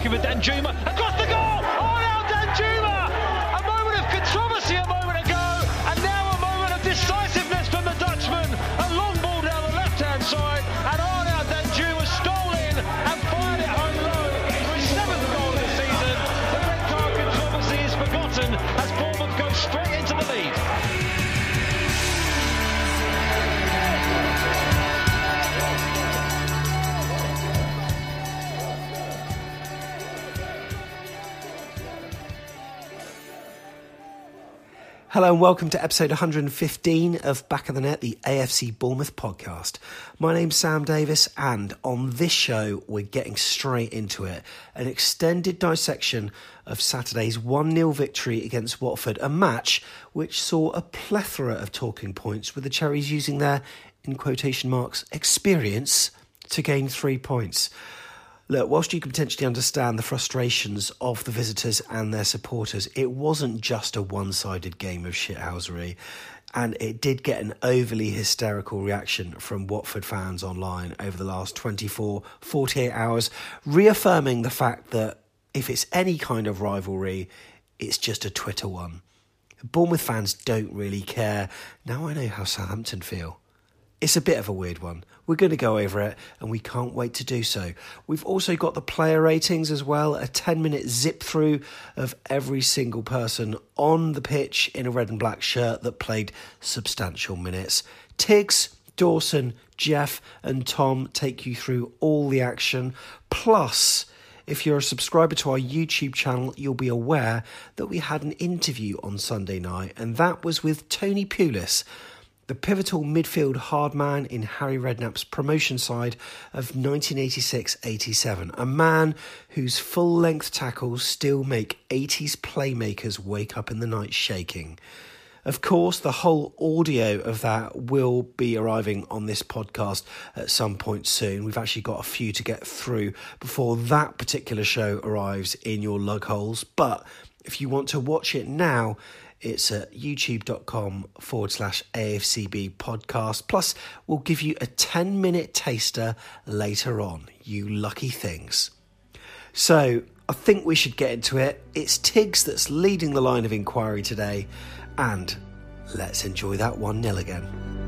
looking for Danjuma. Across the goal! Oh, now Danjuma! A moment of controversy a moment ago, and now a moment of decisiveness from the Dutchman. A long ball down the left-hand side, and oh, now Danjuma stole in and fired it home low for his 7th goal of the season. The red card controversy is forgotten as Bournemouth go straight into the lead. Hello and welcome to episode 115 of Back of the Net, the AFC Bournemouth podcast. My name's Sam Davis, and on this show we're getting straight into it. An extended dissection of Saturday's 1-0 victory against Watford, a match which saw a plethora of talking points, with the Cherries using their, in quotation marks, experience to gain 3 points. Look, whilst you can potentially understand the frustrations of the visitors and their supporters, it wasn't just a one-sided game of shithousery, and it did get an overly hysterical reaction from Watford fans online over the last 24, 48 hours, reaffirming the fact that if it's any kind of rivalry, it's just a Twitter one. Bournemouth fans don't really care. Now I know how Southampton feel. It's a bit of a weird one. We're going to go over it, and we can't wait to do so. We've also got the player ratings as well, a 10-minute zip-through of every single person on the pitch in a red and black shirt that played substantial minutes. Tiggs, Dawson, Jeff and Tom take you through all the action. Plus, if you're a subscriber to our YouTube channel, you'll be aware that we had an interview on Sunday night, and that was with Tony Pulis, the pivotal midfield hard man in Harry Redknapp's promotion side of 1986-87, a man whose full-length tackles still make 80s playmakers wake up in the night shaking. Of course, the whole audio of that will be arriving on this podcast at some point soon. We've actually got a few to get through before that particular show arrives in your lug holes, but if you want to watch it now, it's at youtube.com/AFCB podcast. Plus, we'll give you a 10-minute taster later on, you lucky things. So, I think we should get into it. It's Tiggs that's leading the line of inquiry today, and let's enjoy that 1-0 again.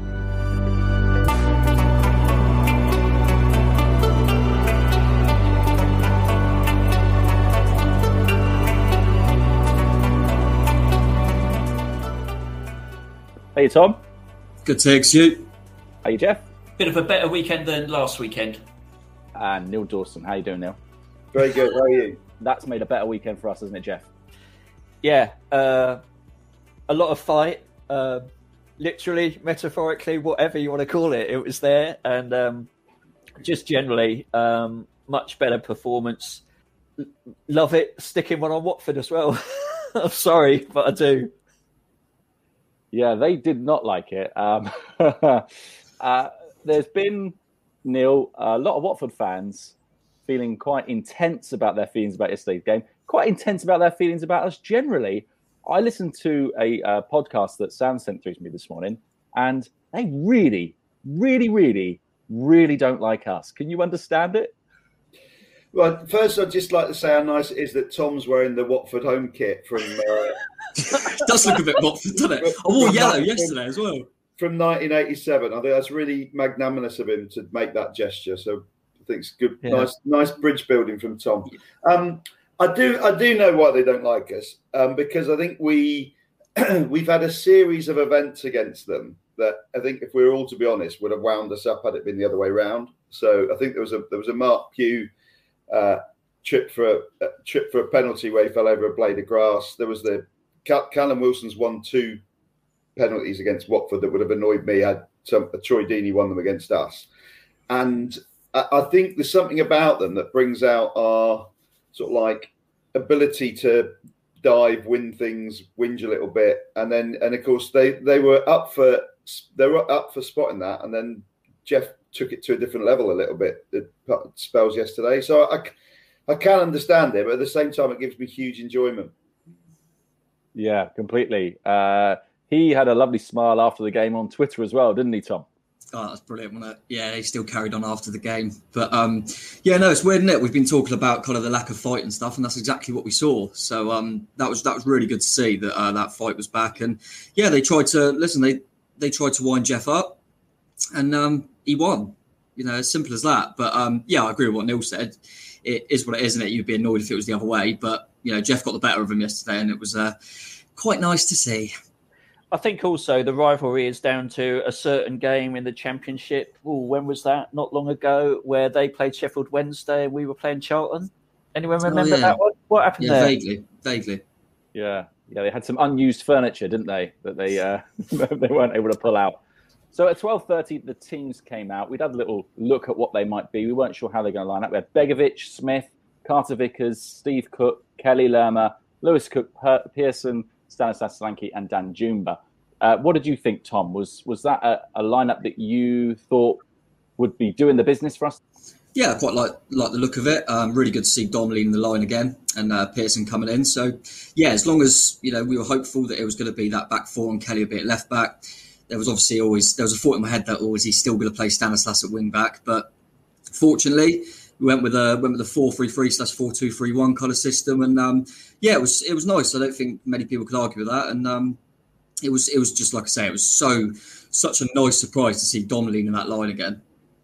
Hey Tom. Good Tiggs, you? How you, Jeff? Bit of a better weekend than last weekend. And Neil Dawson. How you doing, Neil? Very good. How are you? That's made a better weekend for us, hasn't it, Jeff? Yeah, a lot of fight. Literally, metaphorically, whatever you want to call it, it was there. And just generally, much better performance. Love it. Sticking one on Watford as well. I'm sorry, but I do. Yeah, they did not like it. There's been, Neil, a lot of Watford fans feeling quite intense about their feelings about yesterday's game, quite intense about their feelings about us generally. I listened to a podcast that Sam sent through to me this morning, and they really, really, really, really don't like us. Can you understand it? Well, first, I'd just like to say how nice it is that Tom's wearing the Watford home kit from... It does look a bit Watford, doesn't it? I wore yellow yesterday as well. From 1987. I think that's really magnanimous of him to make that gesture. So I think it's good. Yeah. Nice bridge building from Tom. I do know why they don't like us, because I think we've had a series of events against them that I think, if we were all to be honest, would have wound us up had it been the other way round. So I think there was a Mark Pugh trip for a penalty where he fell over a blade of grass. There was the Callum Wilson's won 2 penalties against Watford that would have annoyed me had Troy Deeney won them against us. And I think there's something about them that brings out our sort of like ability to dive, win things, whinge a little bit, and of course they were up for spotting that, and then Jeff took it to a different level a little bit at spells yesterday. So I can understand it, but at the same time, it gives me huge enjoyment. Yeah, completely. He had a lovely smile after the game on Twitter as well, didn't he, Tom? Oh, that's brilliant, wasn't it? Yeah, they still carried on after the game. But yeah, no, it's weird, isn't it? We've been talking about kind of the lack of fight and stuff, and that's exactly what we saw. So that was really good to see that that fight was back. And yeah, they tried to they tried to wind Jeff up, and he won. You know, as simple as that. But yeah, I agree with what Neil said. It is what it is, isn't it? You'd be annoyed if it was the other way. But you know, Jeff got the better of him yesterday, and it was quite nice to see. I think also the rivalry is down to a certain game in the Championship. Ooh, when was that? Not long ago, where they played Sheffield Wednesday and we were playing Charlton. Anyone remember that one? What happened there? Vaguely. Yeah, they had some unused furniture, didn't they? That they they weren't able to pull out. So at 12:30, the teams came out. We'd had a little look at what they might be. We weren't sure how they're going to line up. We had Begovic, Smith, Carter Vickers, Steve Cook, Kelly Lerma, Lewis Cook, Pearson, Stanislas Solanke and Dan Jumba. What did you think, Tom? Was that a lineup that you thought would be doing the business for us? Yeah, I quite like the look of it. Really good to see Dom leading the line again and Pearson coming in. So yeah, as long as we were hopeful that it was going to be that back four and Kelly a bit left back. There was obviously there was a thought in my head that he's still going to play Stanislas at wing back, but fortunately we went with a 4-3-3/4-2-3-1 kind of system, and yeah, it was nice. I don't think many people could argue with that, and it was just like I say, it was such a nice surprise to see Dom leading that line again.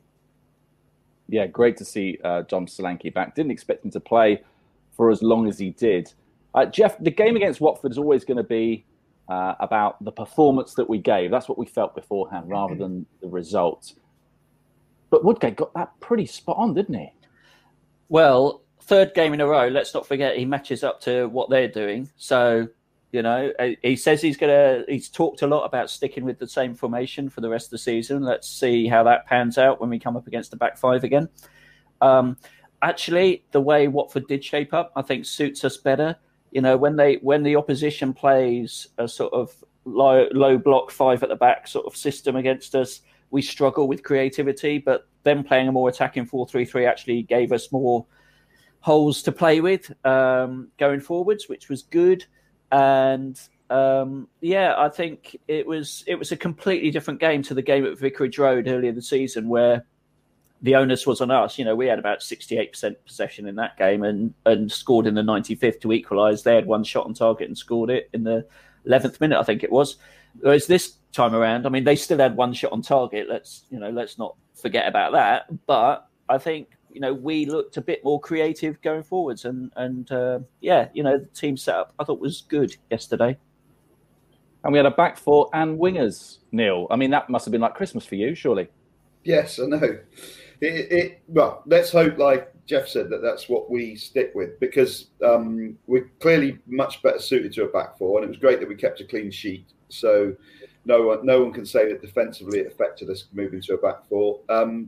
Yeah, great to see Dom Solanke back. Didn't expect him to play for as long as he did. Jeff, the game against Watford is always going to be about the performance that we gave. That's what we felt beforehand, rather than the result. But Woodgate got that pretty spot on, didn't he? Well, third game in a row. Let's not forget he matches up to what they're doing. So, he says he's talked a lot about sticking with the same formation for the rest of the season. Let's see how that pans out when we come up against the back five again. Actually, the way Watford did shape up, I think suits us better. When the opposition plays a sort of low block five at the back sort of system against us, we struggle with creativity, but them playing a more attacking 4-3-3 actually gave us more holes to play with going forwards, which was good. And I think it was a completely different game to the game at Vicarage Road earlier in the season, where the onus was on us. We had about 68% possession in that game and scored in the 95th to equalise. They had one shot on target and scored it in the 11th minute, I think it was. Whereas this time around, I mean, they still had one shot on target. Let's not forget about that. But I think, we looked a bit more creative going forwards. And the team setup I thought was good yesterday. And we had a back four and wingers, Neil. I mean, that must have been like Christmas for you, surely. Yes, I know. Well, let's hope, like Jeff said, that's what we stick with, because we're clearly much better suited to a back four, and it was great that we kept a clean sheet. So no one can say that defensively it affected us moving to a back four.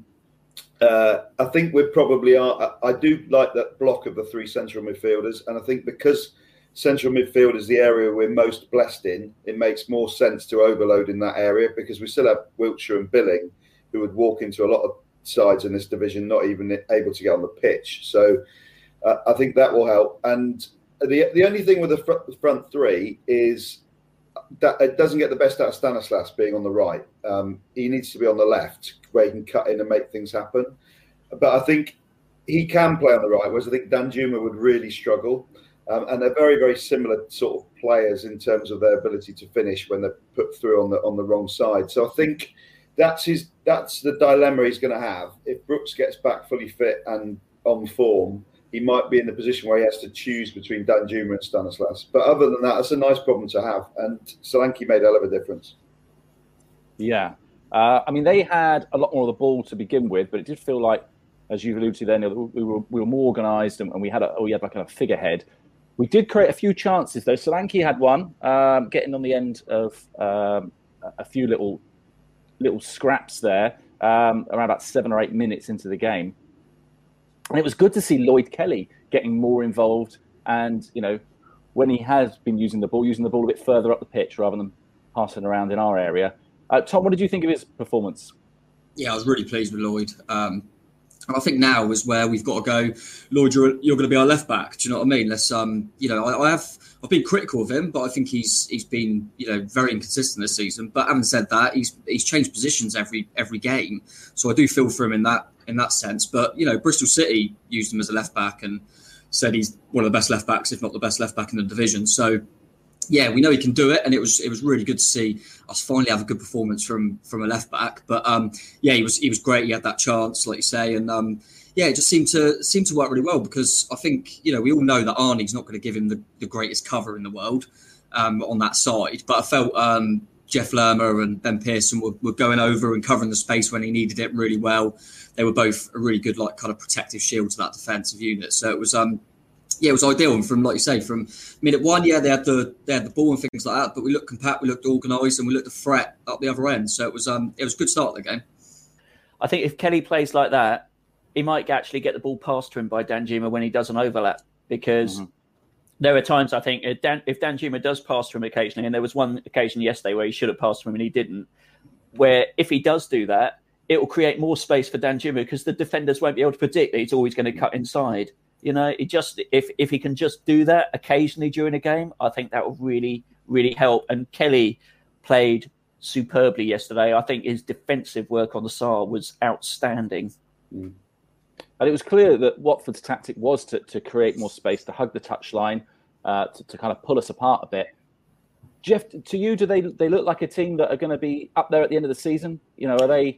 I think we probably are. I do like that block of the three central midfielders, and I think because central midfield is the area we're most blessed in, it makes more sense to overload in that area, because we still have Wiltshire and Billing, who would walk into a lot of sides in this division not even able to get on the pitch. So I think that will help. And the only thing with the front three is that it doesn't get the best out of Stanislas being on the right. He needs to be on the left, where he can cut in and make things happen. But I think he can play on the right, whereas I think Dan Juma would really struggle. And they're very, very similar sort of players in terms of their ability to finish when they're put through on the wrong side. So I think that's the dilemma he's going to have. If Brooks gets back fully fit and on form, he might be in the position where he has to choose between Dan Juma and Stanislas. But other than that, it's a nice problem to have. And Solanke made a hell of a difference. Yeah. I mean, they had a lot more of the ball to begin with, but it did feel like, as you've alluded to then, we were more organised, and we had like a figurehead. We did create a few chances, though. Solanke had one, getting on the end of a few little scraps there, around about 7 or 8 minutes into the game. And it was good to see Lloyd Kelly getting more involved, and when he has been using the ball a bit further up the pitch rather than passing around in our area. Tom, what did you think of his performance? Yeah, I was really pleased with Lloyd. And I think now is where we've got to go, Lloyd, you're going to be our left back. Do you know what I mean? Let's, I've been critical of him, but I think he's been, very inconsistent this season. But having said that, he's changed positions every game. So I do feel for him in that sense. But, Bristol City used him as a left back and said he's one of the best left backs, if not the best left back in the division. So, yeah, we know he can do it, and it was really good to see us finally have a good performance from a left back. But he was great. He had that chance, like you say, and it just seemed to work really well, because I think we all know that Arnie's not going to give him the greatest cover in the world on that side. But I felt Jeff Lerma and Ben Pearson were going over and covering the space when he needed it really well. They were both a really good kind of protective shield to that defensive unit. So it was. It was ideal, and from, like you say, from minute one, they had the ball and things like that. But we looked compact, we looked organised, and we looked a threat up the other end. So it was a good start of the game. I think if Kelly plays like that, he might actually get the ball passed to him by Danjuma when he does an overlap, because there are times I think if Danjuma does pass to him occasionally, and there was one occasion yesterday where he should have passed to him and he didn't, where if he does do that, it will create more space for Danjuma, because the defenders won't be able to predict that he's always going to cut inside. If he can just do that occasionally during a game, I think that will really, really help. And Kelly played superbly yesterday. I think his defensive work on the SAR was outstanding. And it was clear that Watford's tactic was to create more space, to hug the touchline, to kind of pull us apart a bit. Jeff, to you, do they look like a team that are going to be up there at the end of the season? Are they?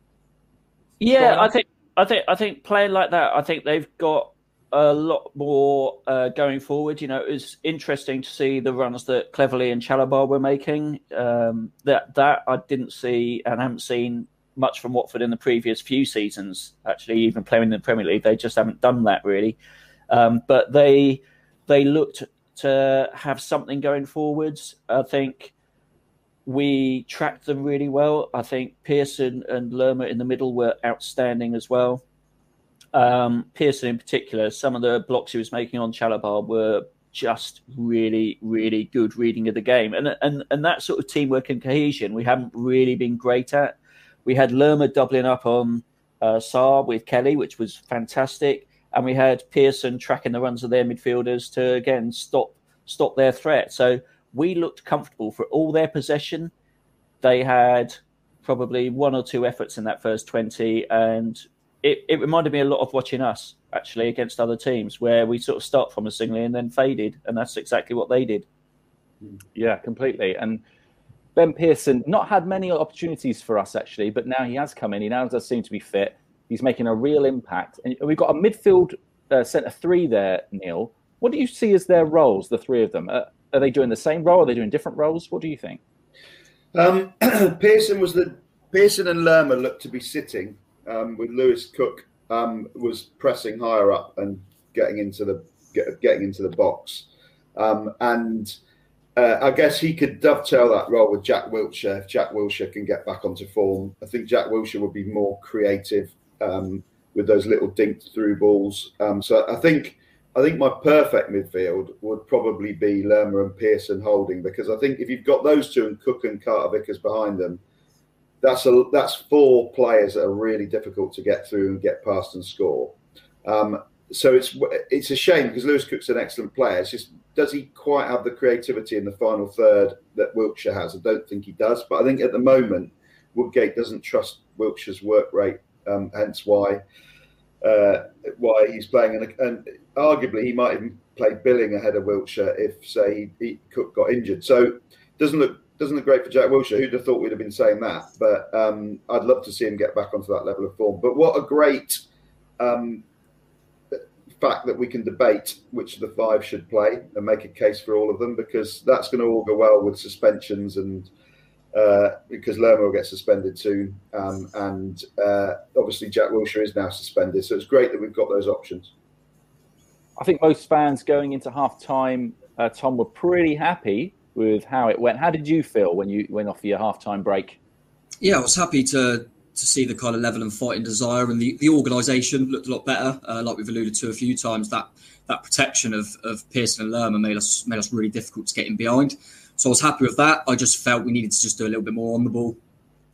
Yeah, I think playing like that, I think they've got a lot more going forward. It was interesting to see the runs that Cleverley and Chalobah were making. That I didn't see and haven't seen much from Watford in the previous few seasons. Actually, even playing in the Premier League, they just haven't done that really. But they looked to have something going forwards. I think we tracked them really well. I think Pearson and Lerma in the middle were outstanding as well. Pearson in particular, some of the blocks he was making on Chalobah were just really, really good reading of the game. And that sort of teamwork and cohesion we haven't really been great at. We had Lerma doubling up on Sarr with Kelly, which was fantastic. And we had Pearson tracking the runs of their midfielders to, again, stop their threat. So we looked comfortable for all their possession. They had probably one or two efforts in that first 20, and it reminded me a lot of watching us, actually, against other teams, where we sort of start from a singly and then faded, and that's exactly what they did. Yeah, completely. And Ben Pearson not had many opportunities for us, actually, but now he has come in. He now does seem to be fit. He's making a real impact. And we've got a midfield centre three there, Neil. What do you see as their roles, the three of them? Are they doing the same role? Are they doing different roles? What do you think? Pearson and Lerma looked to be sitting, with Lewis Cook was pressing higher up and getting into the box, and I guess he could dovetail that role with Jack Wilshere if Jack Wilshere can get back onto form. I think Jack Wilshere would be more creative with those little dinked through balls. So I think my perfect midfield would probably be Lerma and Pearson holding, because I think if you've got those two and Cook and Carter Vickers behind them, that's four players that are really difficult to get through and get past and score. So it's a shame, because Lewis Cook's an excellent player. It's just, does he quite have the creativity in the final third that Wilshere has? I don't think he does. But I think at the moment, Woodgate doesn't trust Wilshere's work rate, hence why he's playing. And arguably, he might even play Billing ahead of Wilshere if, say, Cook got injured. So doesn't look great for Jack Wilshere. Who'd have thought we'd have been saying that? But I'd love to see him get back onto that level of form. But what a great fact that we can debate which of the five should play and make a case for all of them, because that's going to all go well with suspensions, and because Lerma will get suspended too, and obviously Jack Wilshere is now suspended. So it's great that we've got those options. I think most fans going into half-time, Tom, were pretty happy with how it went. How did you feel when you went off your half-time break? Yeah, I was happy to see the kind of level and fighting desire, and the organisation looked a lot better. Like we've alluded to a few times, that protection of Pearson and Lerma made us really difficult to get in behind. So I was happy with that. I just felt we needed to just do a little bit more on the ball.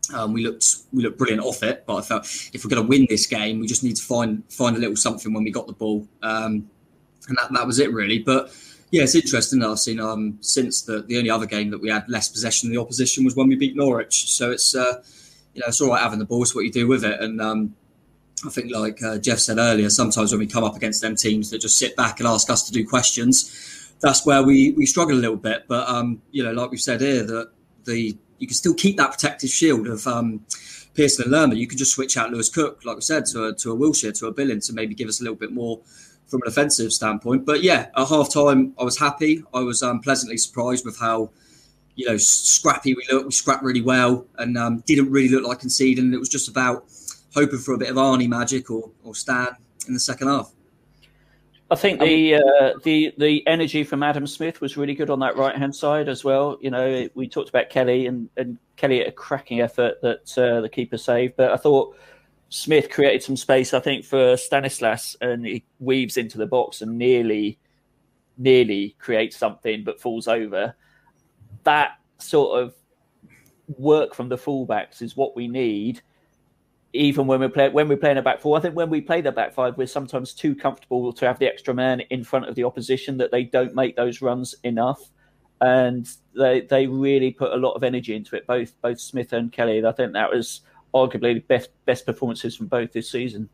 We looked brilliant off it, but I felt if we're going to win this game, we just need to find a little something when we got the ball, and that was it really. But yeah, it's interesting that I've seen since the only other game that we had less possession than the opposition was when we beat Norwich. So it's it's all right having the ball. It's what you do with it, and I think like Jeff said earlier, sometimes when we come up against them teams that just sit back and ask us to do questions, that's where we struggle a little bit. But like we've said here, that you can still keep that protective shield of Pearson and Lerma. You can just switch out Lewis Cook, like we said, to a Wilshere, to a Billings, to maybe give us a little bit more from an offensive standpoint. But yeah, at half-time, I was happy. I was pleasantly surprised with how scrappy we looked. We scrapped really well and didn't really look like conceding. It was just about hoping for a bit of Arnie magic or Stan in the second half. I think the energy from Adam Smith was really good on that right-hand side as well. We talked about Kelly and Kelly had a cracking effort that the keeper saved. But I thought Smith created some space, I think, for Stanislas, and he weaves into the box and nearly creates something but falls over. That sort of work from the fullbacks is what we need. Even when we're playing a back four, I think when we play the back five, we're sometimes too comfortable to have the extra man in front of the opposition, that they don't make those runs enough, and they really put a lot of energy into it. Both Smith and Kelly. I think that was arguably the best performances from both this season.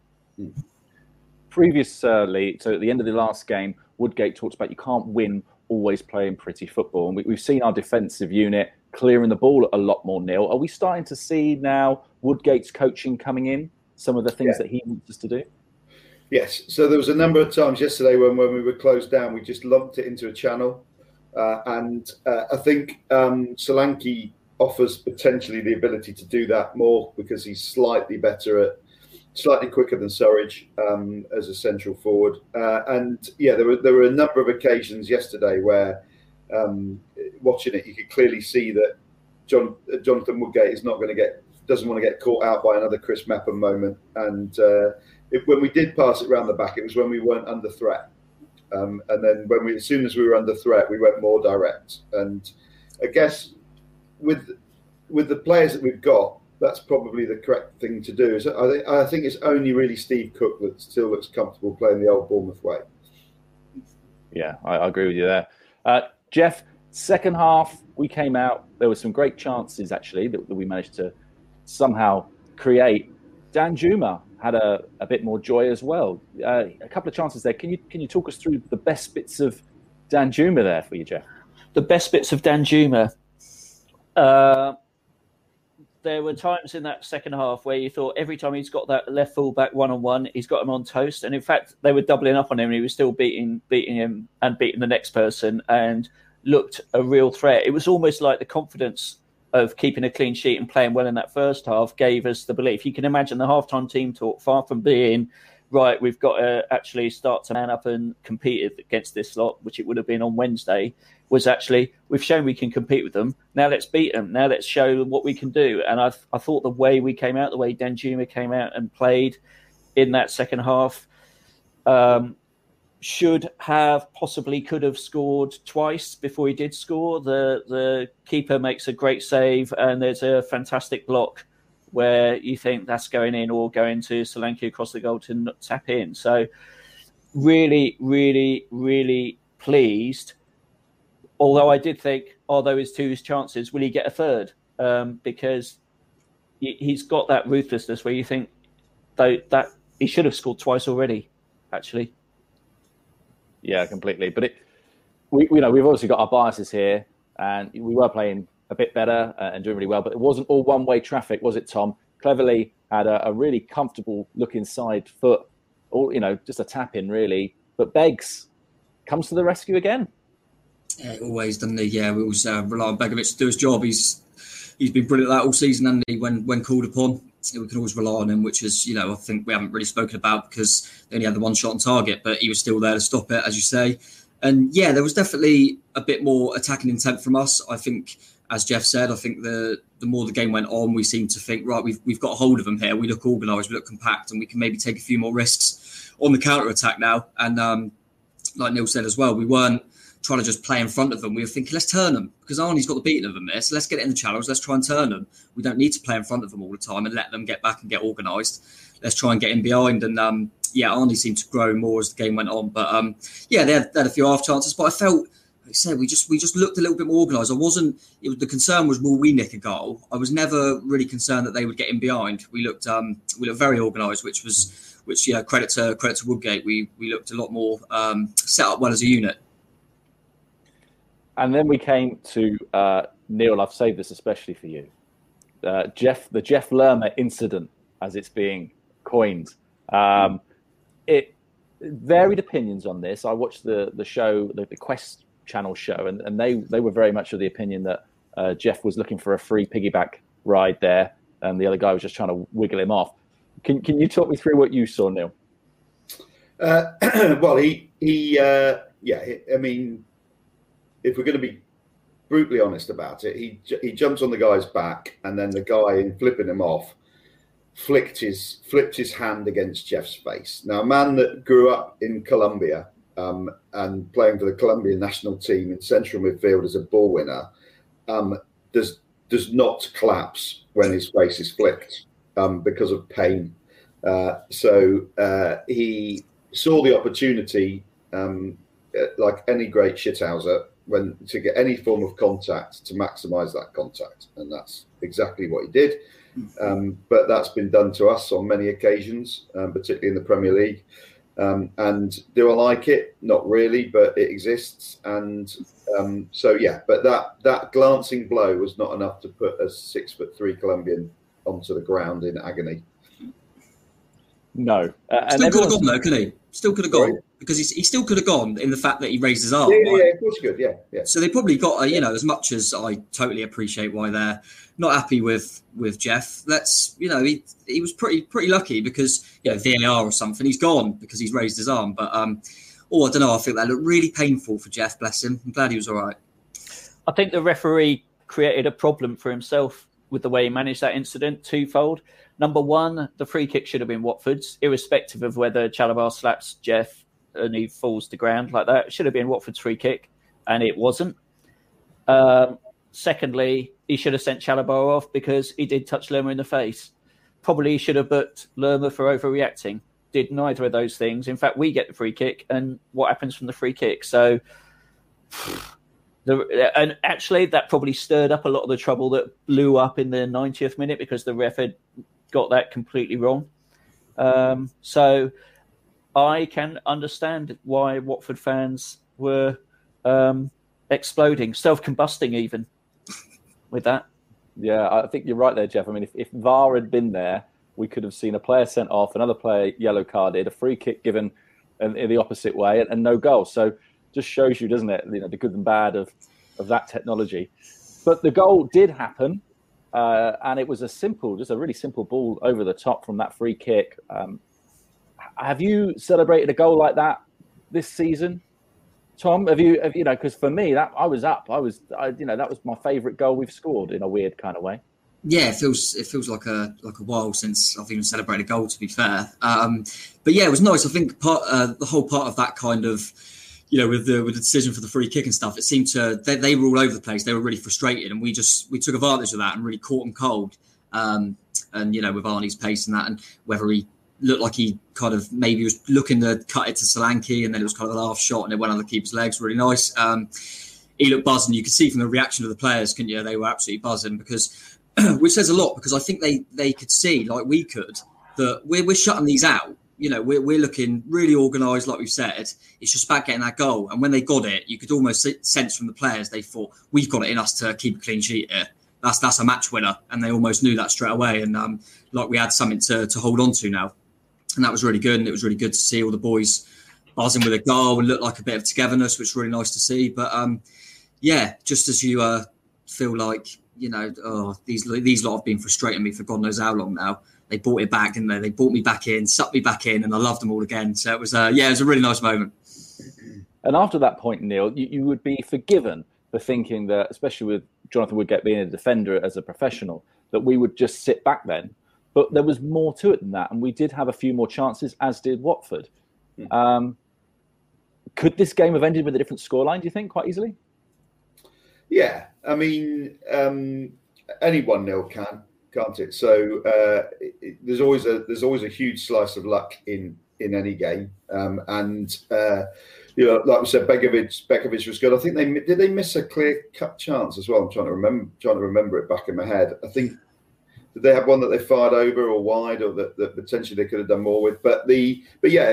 Previously, so at the end of the last game, Woodgate talked about you can't win always playing pretty football, and we've seen our defensive unit clearing the ball a lot more, Neil. Are we starting to see now Woodgate's coaching coming in, some of the things that he wants us to do? Yes. So there was a number of times yesterday when we were closed down, we just lumped it into a channel. And I think Solanke offers potentially the ability to do that more because he's slightly quicker than Surridge as a central forward. And yeah, there were a number of occasions yesterday where watching it, you could clearly see that Jonathan Woodgate doesn't want to get caught out by another Chris Mepham moment. And when we did pass it round the back, it was when we weren't under threat. And then as soon as we were under threat, we went more direct. And I guess with the players that we've got, that's probably the correct thing to do. I think it's only really Steve Cook that still looks comfortable playing the old Bournemouth way. Yeah, I agree with you there. Jeff, second half, we came out. There were some great chances, actually, that we managed to somehow create. Danjuma had a bit more joy as well. A couple of chances there. Can you talk us through the best bits of Danjuma there for you, Jeff? The best bits of Danjuma. There were times in that second half where you thought every time he's got that left full back one-on-one, he's got him on toast. And in fact, they were doubling up on him and he was still beating him and beating the next person and looked a real threat. It was almost like the confidence of keeping a clean sheet and playing well in that first half gave us the belief. You can imagine the halftime team talk, far from being, right, we've got to actually start to man up and compete against this lot, which it would have been on Wednesday, was actually, we've shown we can compete with them. Now let's beat them. Now let's show them what we can do. And I thought the way we came out, the way Danjuma came out and played in that second half, could have scored twice before he did score. The keeper makes a great save and there's a fantastic block where you think that's going in or going to Solanke across the goal to tap in. So really, really, really pleased. Although I did think, although his two chances, will he get a third? Because he's got that ruthlessness where you think that he should have scored twice already, actually. Yeah, completely. But we've obviously got our biases here, and we were playing a bit better and doing really well. But it wasn't all one-way traffic, was it, Tom? Cleverly had a really comfortable look inside foot, or just a tap in really. But Beggs comes to the rescue again. Yeah, always, doesn't he? Yeah, we always rely on Begovic to do his job. He's been brilliant at that all season, hasn't he? When called upon, we can always rely on him, which is, I think we haven't really spoken about because they only had the one shot on target, but he was still there to stop it, as you say. And yeah, there was definitely a bit more attacking intent from us. I think, as Jeff said, I think the more the game went on, we seemed to think, right, we've got a hold of them here. We look organised, we look compact, and we can maybe take a few more risks on the counter attack now. And like Neil said as well, we weren't trying to just play in front of them. We were thinking, let's turn them, because Arnie's got the beating of them there. So let's get it in the channels. Let's try and turn them. We don't need to play in front of them all the time and let them get back and get organised. Let's try and get in behind. And Arnie seemed to grow more as the game went on. But they had a few half chances. But I felt, like I said, we just looked a little bit more organised. The concern was, will we nick a goal? I was never really concerned that they would get in behind. We looked very organised, which credit to Woodgate. We looked a lot more set up well as a unit. And then we came to Neil. I've saved this especially for you. The Jeff Lerma incident, as it's being coined. It varied opinions on this. I watched the show, the Quest channel show, and they were very much of the opinion that Jeff was looking for a free piggyback ride there, and the other guy was just trying to wiggle him off. Can you talk me through what you saw, Neil? Well, I mean, if we're going to be brutally honest about it, he jumps on the guy's back, and then the guy, in flipping him off, flipped his hand against Jeff's face. Now, a man that grew up in Colombia and playing for the Colombian national team in central midfield as a ball winner, does not collapse when his face is flipped because of pain. So he saw the opportunity, like any great shithouser, to get any form of contact, to maximise that contact, and that's exactly what he did. But that's been done to us on many occasions, particularly in the Premier League. And do I like it? Not really, but it exists. And but that glancing blow was not enough to put a 6'3" Colombian onto the ground in agony. No. Still could have gone though, couldn't he? Still could have gone, because he still could have gone in the fact that he raised his arm. Yeah, of course he could. Yeah. So they probably got as much as I totally appreciate why they're not happy with Jeff. He was pretty lucky, because VAR or something, he's gone because he's raised his arm. But I don't know. I think that looked really painful for Jeff. Bless him. I'm glad he was all right. I think the referee created a problem for himself with the way he managed that incident twofold. Number one, the free kick should have been Watford's, irrespective of whether Chalobah slaps Jeff and he falls to ground like that. It should have been Watford's free kick, and it wasn't. Secondly, he should have sent Chalobah off because he did touch Lerma in the face. Probably he should have booked Lerma for overreacting. Did neither of those things. In fact, we get the free kick, and what happens from the free kick? So, and actually, that probably stirred up a lot of the trouble that blew up in the 90th minute, because the ref had got that completely wrong. So I can understand why Watford fans were exploding, self-combusting even with that. Yeah, I think you're right there, Jeff. I mean, if VAR had been there, we could have seen a player sent off, another player yellow carded, a free kick given in the opposite way, and no goal. So just shows you, doesn't it, the good and bad of that technology. But the goal did happen. And it was just a really simple ball over the top from that free kick. Have you celebrated a goal like that this season, Tom? Have you? Because for me, that I was up. that was my favourite goal we've scored in a weird kind of way. Yeah, it feels like a while since I've even celebrated a goal, to be fair. But yeah, it was nice. I think the whole part of that kind of, with the decision for the free kick and stuff, it seemed they were all over the place. They were really frustrated, and we took advantage of that and really caught them cold. And with Arnie's pace and that, and whether he looked like he kind of maybe was looking to cut it to Solanke, and then it was kind of a half shot and it went on the keeper's legs. Really nice. He looked buzzing. You could see from the reaction of the players, couldn't you? They were absolutely buzzing, because, which says a lot, because I think they could see, like we could, that we're shutting these out. We're looking really organised, like we've said. It's just about getting that goal. And when they got it, you could almost sense from the players, they thought, we've got it in us to keep a clean sheet here. That's a match winner. And they almost knew that straight away. And like we had something to hold on to now. And that was really good. And it was really good to see all the boys buzzing with a goal and look like a bit of togetherness, which was really nice to see. But just as you feel like, these lot have been frustrating me for God knows how long now. They brought it back, didn't they? They brought me back in, sucked me back in, and I loved them all again. So it was, it was a really nice moment. And after that point, Neil, you would be forgiven for thinking that, especially with Jonathan Woodgate being a defender as a professional, that we would just sit back then. But there was more to it than that, and we did have a few more chances, as did Watford. Could this game have ended with a different scoreline, do you think, quite easily? Yeah, I mean, any 1-0 can't it? So there's always a huge slice of luck in any game, and like we said, Begovic was good. I think they miss a clear cut chance as well. I'm trying to remember it back in my head. I think did they have one that they fired over or wide, or that potentially they could have done more with. But yeah,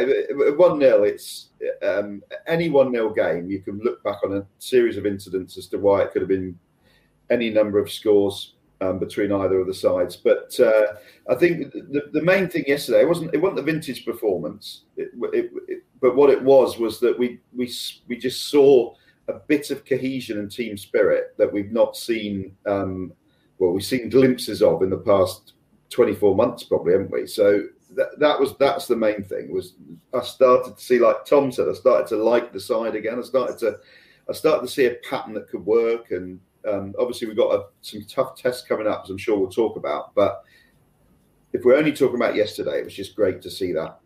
1-0. It's any 1-0 game. You can look back on a series of incidents as to why it could have been any number of scores between either of the sides. But I think the main thing yesterday wasn't the vintage performance. But what it was that we just saw a bit of cohesion and team spirit that we've not seen. We've seen glimpses of in the past 24 months, probably, haven't we? So that's the main thing. Was I started to see, like Tom said, I started to like the side again. I started to see a pattern that could work, and obviously we've got some tough tests coming up, as I'm sure we'll talk about. But if we're only talking about yesterday, it was just great to see that.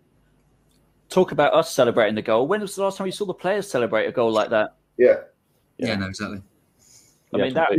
Talk about us celebrating the goal. When was the last time you saw the players celebrate a goal like that? Yeah, no, exactly. I mean, that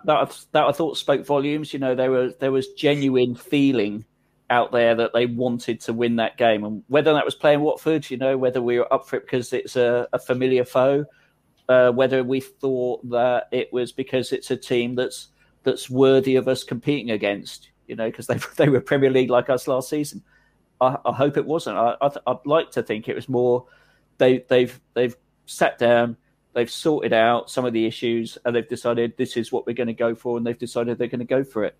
I thought spoke volumes. You know, there was genuine feeling out there that they wanted to win that game, and whether that was playing Watford, you know, whether we were up for it because it's a familiar foe, whether we thought that it was because it's a team that's worthy of us competing against, you know, because they were Premier League like us last season. I hope it wasn't. I'd like to think it was more. They've sat down. They've sorted out some of the issues, and they've decided this is what we're going to go for, and they've decided they're going to go for it.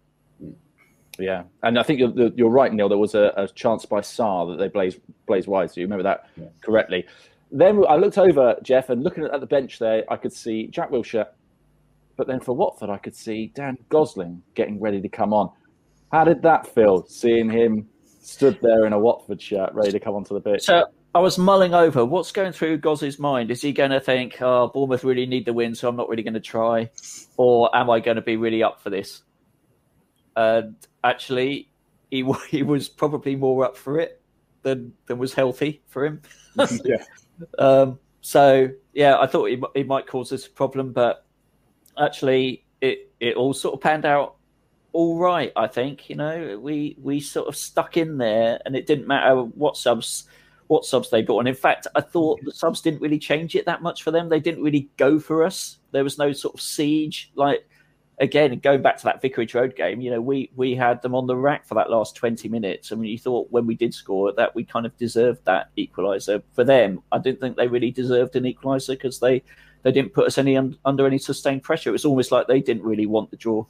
Yeah, and I think you're right, Neil. There was a chance by Sarr that they blazed wide. So you remember that correctly. Then I looked over, Jeff, and looking at the bench there, I could see Jack Wilshere. But then for Watford, I could see Dan Gosling getting ready to come on. How did that feel, seeing him stood there in a Watford shirt, ready to come onto the pitch? So I was mulling over what's going through Gos's mind. Is he going to think, Bournemouth really need the win, so I'm not really going to try? Or am I going to be really up for this? And actually, he was probably more up for it than was healthy for him. Yeah. So, yeah, I thought it might cause us a problem, but actually it all sort of panned out all right, I think. You know, we sort of stuck in there, and it didn't matter what subs they brought on. In fact, I thought the subs didn't really change it that much for them. They didn't really go for us. There was no sort of siege. Like, again, going back to that Vicarage Road game, you know, we had them on the rack for that last 20 minutes. I mean, you thought when we did score that we kind of deserved that equaliser. For them, I didn't think they really deserved an equaliser because they didn't put us under any sustained pressure. It was almost like they didn't really want the draw.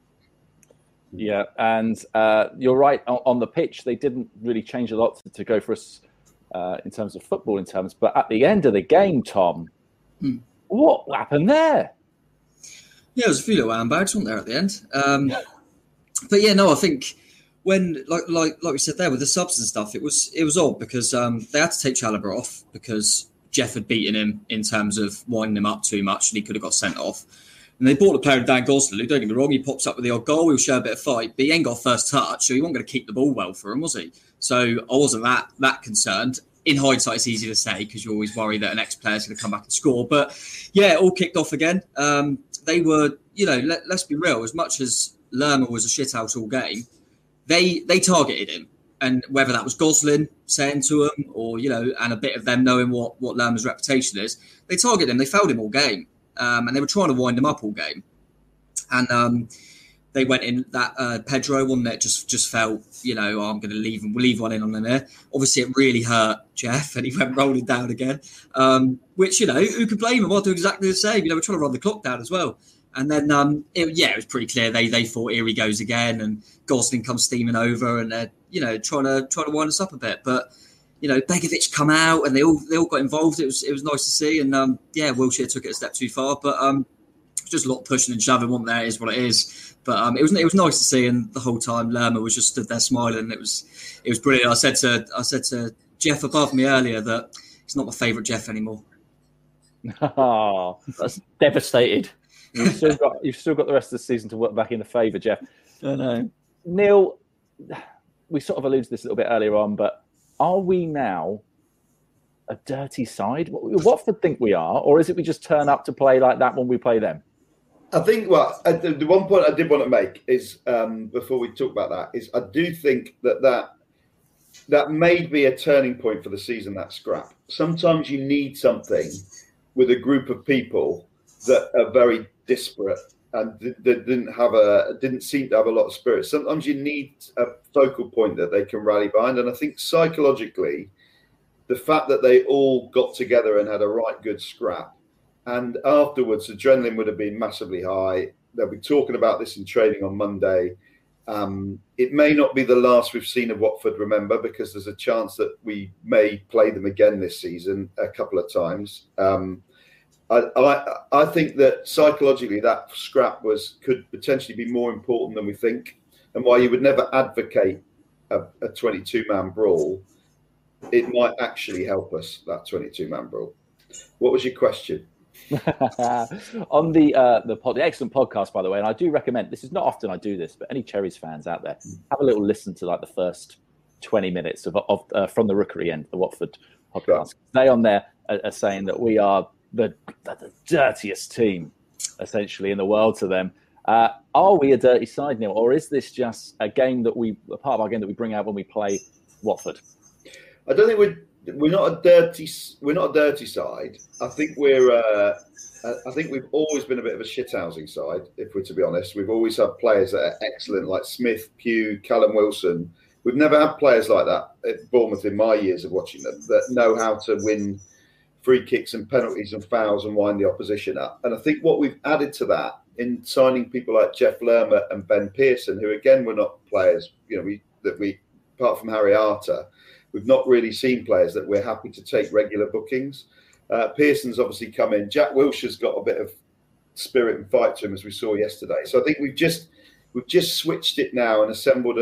Yeah, and you're right. On the pitch, they didn't really change a lot to go for us in terms of footballing terms. But at the end of the game, Tom, what happened there? Yeah, there was a few little handbags, weren't there, at the end? But yeah, no, I think when, like we said there, with the subs and stuff, it was odd because they had to take Chalobah off because Jeff had beaten him in terms of winding him up too much, and he could have got sent off. And they brought the player Dan Gosling, who, don't get me wrong, he pops up with the odd goal, he'll show a bit of fight, but he ain't got first touch, so he wasn't going to keep the ball well for him, was he? So I wasn't that concerned. In hindsight, it's easy to say because you always worry that an ex-player is going to come back and score. But yeah, it all kicked off again. They were, you know, let's be real, as much as Lerma was a shithouse all game, they targeted him. And whether that was Gosling saying to him or, you know, and a bit of them knowing what Lerma's reputation is, they targeted him, they failed him all game. And they were trying to wind him up all game. And they went in that Pedro one that just felt, you know, I'm going to leave one in on them here. Obviously, it really hurt Jeff, and he went rolling down again. Which, you know, who could blame him? I'll do exactly the same. You know, we're trying to run the clock down as well. And then, it was pretty clear they thought here he goes again, and Gosling comes steaming over, and they're, you know, trying to wind us up a bit. But you know, Begovic come out, and they all got involved. It was nice to see, and Wilshere took it a step too far, but just a lot of pushing and shoving. Wasn't there? Is what it is. But it was nice to see, and the whole time Lerma was just stood there smiling. It was brilliant. I said to Jeff above me earlier that he's not my favourite Jeff anymore. Oh, that's devastated. You've still got the rest of the season to work back in the favour, Jeff. I know. Neil, we sort of alluded to this a little bit earlier on, but are we now a dirty side? Watford think we are, or is it we just turn up to play like that when we play them? I think, well, the one point I did want to make is, before we talk about that, is I do think that may be a turning point for the season, that scrap. Sometimes you need something with a group of people that are very disparate and that didn't seem to have a lot of spirit. Sometimes you need a focal point that they can rally behind. And I think psychologically, the fact that they all got together and had a right good scrap, and afterwards, adrenaline would have been massively high. They'll be talking about this in training on Monday. It may not be the last we've seen of Watford, remember, because there's a chance that we may play them again this season a couple of times. I think that psychologically that scrap could potentially be more important than we think. And while you would never advocate a 22-man brawl, it might actually help us, that 22-man brawl. What was your question? On the excellent podcast, by the way, and I do recommend, this is not often I do this, but any Cherries fans out there, have a little listen to like the first 20 minutes of From the Rookery End, the Watford podcast. They on there are saying that we are the dirtiest team essentially in the world to them. Are we a dirty side, Neil, or is this just a part of our game that we bring out when we play Watford? I don't think we're not a dirty side. I think I think we've always been a bit of a shithousing side, if we're to be honest. We've always had players that are excellent, like Smith, Pugh, Callum Wilson. We've never had players like that at Bournemouth in my years of watching them that know how to win free kicks and penalties and fouls and wind the opposition up. And I think what we've added to that in signing people like Jeff Lerma and Ben Pearson, who again were not players, apart from Harry Arter, we've not really seen players that we're happy to take regular bookings. Pearson's obviously come in. Jack Wilshere's got a bit of spirit and fight to him, as we saw yesterday. So I think we've just switched it now and assembled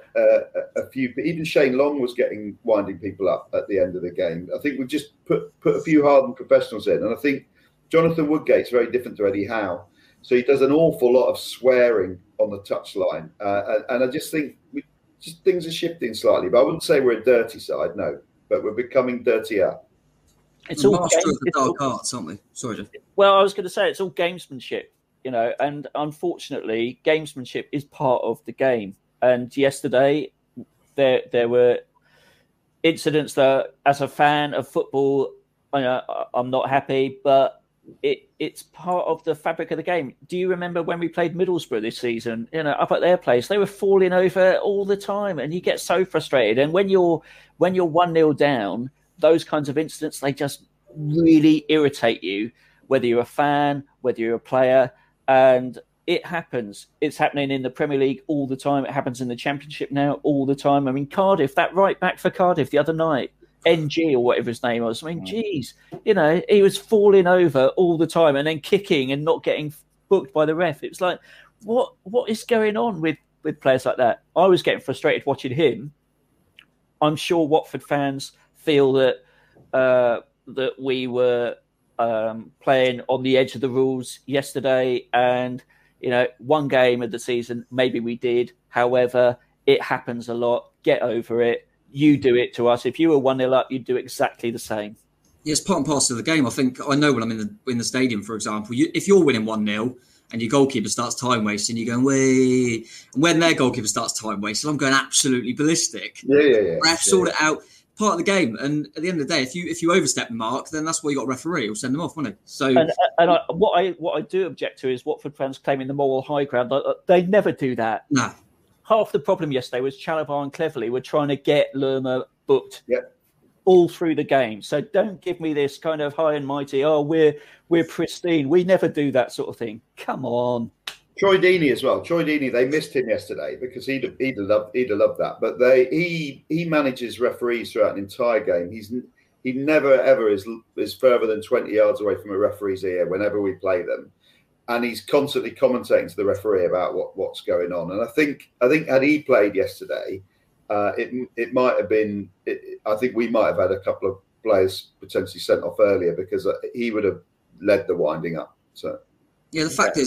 a few. Even Shane Long was winding people up at the end of the game. I think we've just put a few hardened professionals in, and I think Jonathan Woodgate's very different to Eddie Howe. So he does an awful lot of swearing on the touchline, and I just think things are shifting slightly. But I wouldn't say we're a dirty side, no. But we're becoming dirtier. It's all the dark arts, aren't we? Sorry, Jeff. Well, I was going to say it's all gamesmanship, and unfortunately, gamesmanship is part of the game. And yesterday, there were incidents that, as a fan of football, I'm not happy, but it's part of the fabric of the game. Do you remember when we played Middlesbrough this season? Up at their place, they were falling over all the time, and you get so frustrated. And when you're 1-0 down, those kinds of incidents, they just really irritate you, whether you're a fan, whether you're a player, and it happens. It's happening in the Premier League all the time. It happens in the Championship now all the time. I mean, Cardiff, that right back for Cardiff the other night, NG or whatever his name was. I mean, geez, he was falling over all the time and then kicking and not getting booked by the ref. It's like, what is going on with players like that? I was getting frustrated watching him. I'm sure Watford fans feel that that we were playing on the edge of the rules yesterday, and one game of the season, maybe we did. However, it happens a lot. Get over it. You do it to us. If you were 1-0 up, you'd do exactly the same. Yeah, it's part and parcel of the game. I know when I'm in the stadium, for example, if you're winning 1-0 and your goalkeeper starts time wasting, you're going, way. And when their goalkeeper starts time wasting, I'm going absolutely ballistic. Yeah. Sort it out. Part of the game, and at the end of the day, if you overstep the mark, then that's why you got a referee. He'll send them off, won't he? So, what I do object to is Watford fans claiming the moral high ground. They never do that. No. Half the problem yesterday was Chalabar and Cleverley were trying to get Lerma booked all through the game. So don't give me this kind of high and mighty. Oh, we're pristine. We never do that sort of thing. Come on. Troy Deeney as well. Troy Deeney, they missed him yesterday because he'd have loved that. But he manages referees throughout an entire game. He never ever is further than 20 yards away from a referee's ear whenever we play them, and he's constantly commentating to the referee about what's going on. And I think had he played yesterday, it might have been. I think we might have had a couple of players potentially sent off earlier because he would have led the winding up. So. Yeah, the fact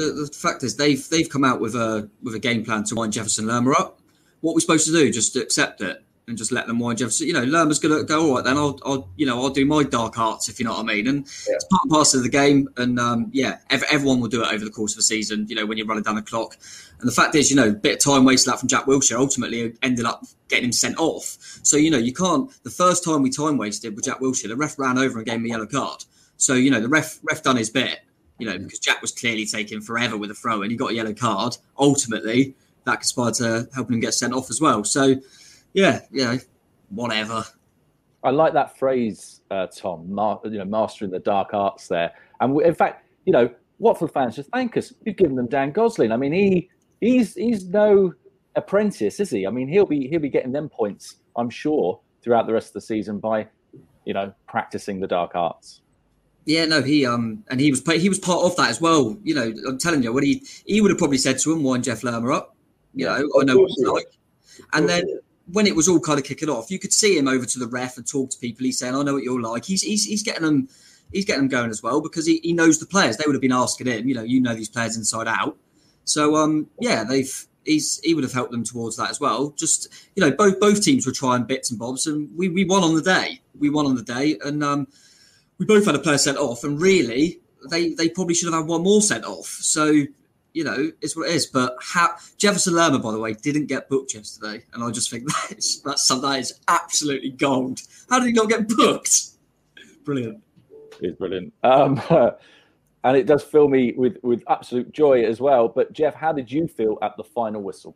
is they've come out with a game plan to wind Jefferson Lerma up. What are we supposed to do? Just accept it? and just let them wind Jefferson. Lerma's going to go, all right, then I'll do my dark arts, if you know what I mean. And it's part and parcel of the game. And everyone will do it over the course of a season, when you're running down the clock. And the fact is, a bit of time wasted out from Jack Wilshere ultimately ended up getting him sent off. So, you can't, the first time we time wasted with Jack Wilshere, the ref ran over and gave him a yellow card. So, the ref done his bit, because Jack was clearly taking forever with a throw and he got a yellow card. Ultimately, that conspired to helping him get sent off as well. So, whatever. I like that phrase, Tom, mastering the dark arts there. And in fact, Watford fans just thank us. You've given them Dan Gosling. I mean, he's no apprentice, is he? I mean, he'll be getting them points, I'm sure, throughout the rest of the season by, practicing the dark arts. Yeah, no, he was part of that as well. I'm telling you, when he would have probably said to him, wind Jeff Lerma up. I know what it's like. And then when it was all kind of kicking off, you could see him over to the ref and talk to people. He's saying, I know what you're like. He's getting them going as well because he knows the players. They would have been asking him, these players inside out. So, he would have helped them towards that as well. Just, both teams were trying bits and bobs and we won on the day. And we both had a player sent off and really they probably should have had one more sent off. So, it's what it is. But Jefferson Lerma, by the way, didn't get booked yesterday. And I just think that is absolutely gold. How did he not get booked? Brilliant. It's brilliant. And it does fill me with absolute joy as well. But Jeff, how did you feel at the final whistle?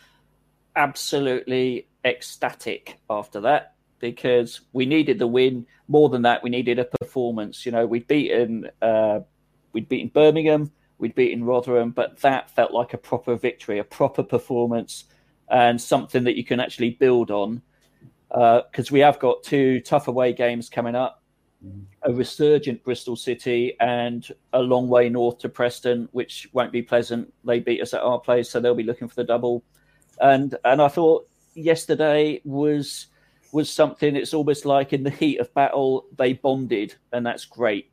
Absolutely ecstatic after that because we needed the win. More than that, we needed a performance. We'd beaten Birmingham, we'd beaten Rotherham, but that felt like a proper victory, a proper performance, and something that you can actually build on. Because we have got 2 tough away games coming up. A resurgent Bristol City and a long way north to Preston, which won't be pleasant. They beat us at our place, so they'll be looking for the double. And I thought yesterday was something. It's almost like in the heat of battle, they bonded, and that's great.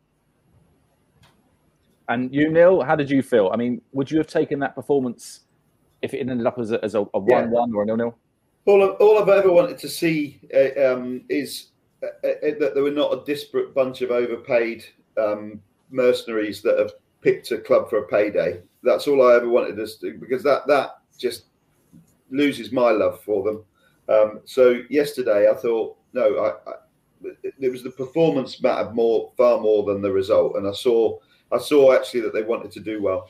And you, Neil, how did you feel? I mean, would you have taken that performance if it ended up as a 1-1 or a 0-0? All I've ever wanted to see is that there were not a disparate bunch of overpaid mercenaries that have picked a club for a payday. That's all I ever wanted us to do, because that just loses my love for them. So yesterday I thought, no, it was the performance mattered far more than the result. And I saw actually that they wanted to do well.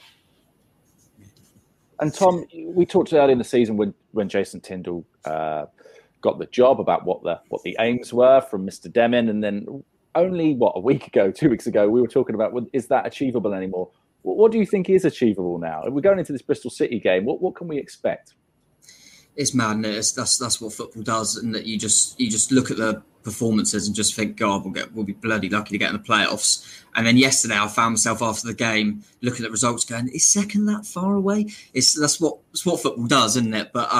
And Tom, we talked earlier in the season when Jason Tindall got the job about what the aims were from Mr. Demmin, and then only 2 weeks ago, we were talking about, is that achievable anymore? What do you think is achievable now? We're going into this Bristol City game. What can we expect? It's madness. That's what football does, and that you just look at the performances and just think, God, we'll be bloody lucky to get in the playoffs. And then yesterday, I found myself after the game looking at the results, going, "Is second that far away?" That's what football does, isn't it? But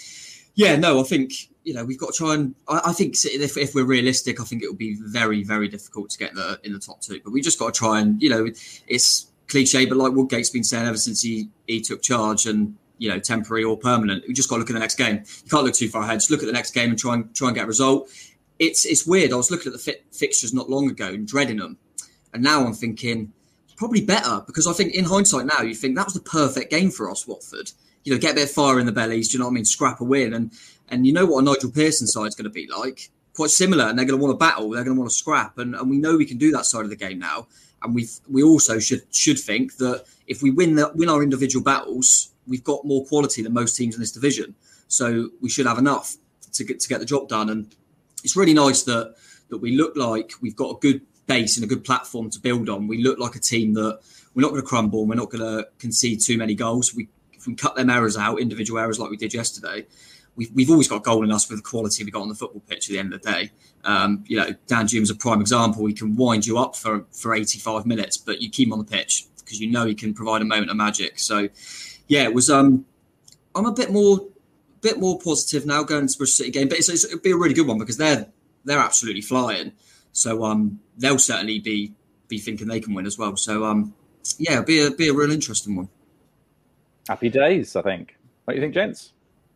I think we've got to try and. I think if we're realistic, I think it will be very, very difficult to get in the top 2. But we just got to try and it's cliche, but like Woodgate's been saying ever since he took charge, and temporary or permanent. We just got to look at the next game. You can't look too far ahead. Just look at the next game and try and get a result. It's weird. I was looking at the fixtures not long ago and dreading them, and now I'm thinking probably better, because I think in hindsight now you think that was the perfect game for us, Watford. Get a bit of fire in the bellies. Do you know what I mean? Scrap a win, and you know what a Nigel Pearson side is going to be like. Quite similar, and they're going to want to battle. They're going to want to scrap, and we know we can do that side of the game now. And we also should think that if we win our individual battles, we've got more quality than most teams in this division. So we should have enough to get the job done. And it's really nice that we look like we've got a good base and a good platform to build on. We look like a team that we're not going to crumble, and we're not going to concede too many goals. If we cut them errors out, individual errors like we did yesterday, we've always got goal in us with the quality we got on the football pitch at the end of the day. Dan Hume's a prime example. He can wind you up for 85 minutes, but you keep him on the pitch because he can provide a moment of magic. So, yeah, it was. I'm a bit more positive now going into the Bristol City game, but it'll be a really good one because they're absolutely flying. So they'll certainly be thinking they can win as well. So it'll be a real interesting one. Happy days, I think. What do you think, gents?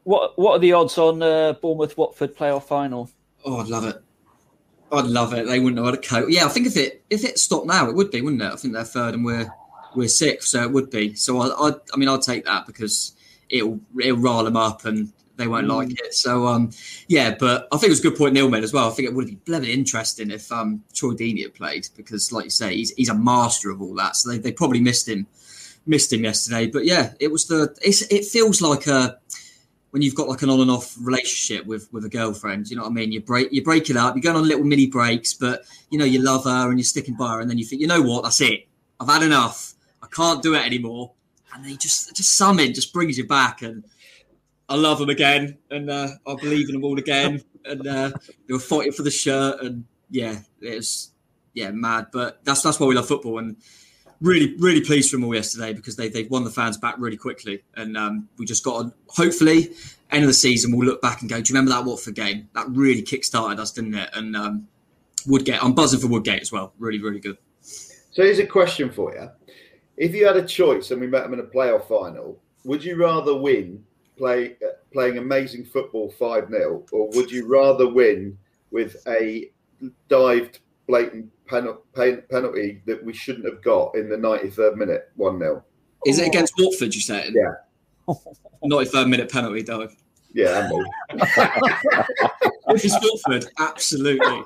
What are the odds on Bournemouth-Watford playoff final? Oh, I'd love it. I'd love it. They wouldn't know how to cope. Yeah, I think if it stopped now, it would be, wouldn't it? I think they're third and we're sixth, so it would be. So I mean, I'll take that because it'll rile them up and they won't like it. So yeah, but I think it was a good point Neil made as well. I think it would have been bloody interesting if Troy Deeney had played because, like you say, he's a master of all that. So they probably missed him yesterday. But yeah, it feels like when you've got like an on and off relationship with a girlfriend, you know what I mean? You break it up, you're going on little mini breaks, but you know, you love her and you're sticking by her, and then you think, you know what, that's it. I've had enough. I can't do it anymore. And then just something just brings you back, and I love them again, and I believe in them all again, and they were fighting for the shirt, and yeah, it was mad. But that's why we love football, and really, really pleased for them all yesterday because they've won the fans back really quickly. And we just got on, hopefully, end of the season, we'll look back and go, do you remember that Watford game? That really kick-started us, didn't it? And Woodgate, I'm buzzing for Woodgate as well. Really, really good. So here's a question for you. If you had a choice and we met them in a playoff final, would you rather win playing amazing football 5-0, or would you rather win with a dived blatant penalty that we shouldn't have got in the 93rd minute, 1-0? Is it against Watford, you said? Yeah. 93rd minute penalty dive. Yeah, If it's Watford, absolutely.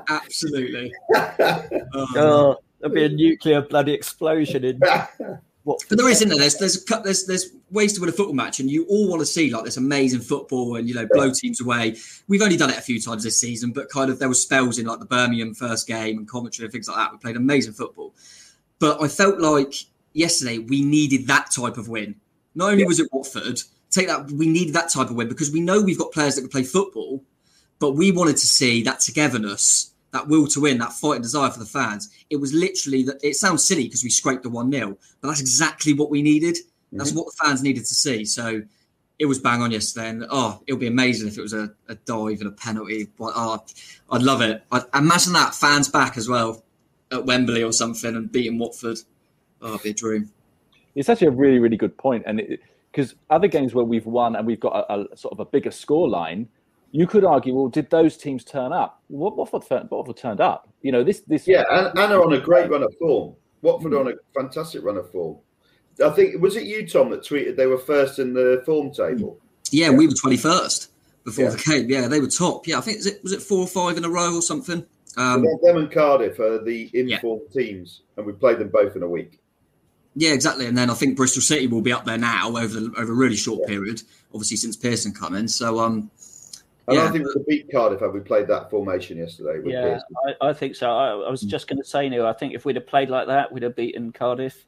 There'll be a nuclear bloody explosion in Watford. But there is, isn't there? There's ways to win a football match, and you all want to see like this amazing football and, you know, blow teams away. We've only done it a few times this season, but kind of there were spells in like the Birmingham first game and Coventry and things like that. We played amazing football. But I felt like yesterday we needed that type of win. Not only was it Watford, we needed that type of win because we know we've got players that can play football, but we wanted to see that togetherness, that will to win, that fight and desire for the fans. It was literally that. It sounds silly because we scraped the 1-0, but that's exactly what we needed. That's what the fans needed to see. So it was bang on yesterday, and it'll be amazing if it was a dive and a penalty. But I'd love it. I'd imagine that fans back as well at Wembley or something and beating Watford. It'd be a dream. It's actually a really, really good point, and because other games where we've won and we've got a sort of a bigger score line, you could argue, well, did those teams turn up? Watford turned up. You know, this. Yeah, and are on a great run of form. Watford on a fantastic run of form. I think, was it you, Tom, that tweeted they were first in the form table? Yeah, we were 21st before the game. Yeah, they were top. Yeah, I think was it 4 or 5 in a row or something. Them and Cardiff are the informed teams, and we played them both in a week. Yeah, exactly. And then I think Bristol City will be up there now over a really short period, obviously since Pearson come in. So, I don't think we could beat Cardiff had we played that formation yesterday. Yeah, I think so. I was just going to say, Neil, I think if we'd have played like that, we'd have beaten Cardiff.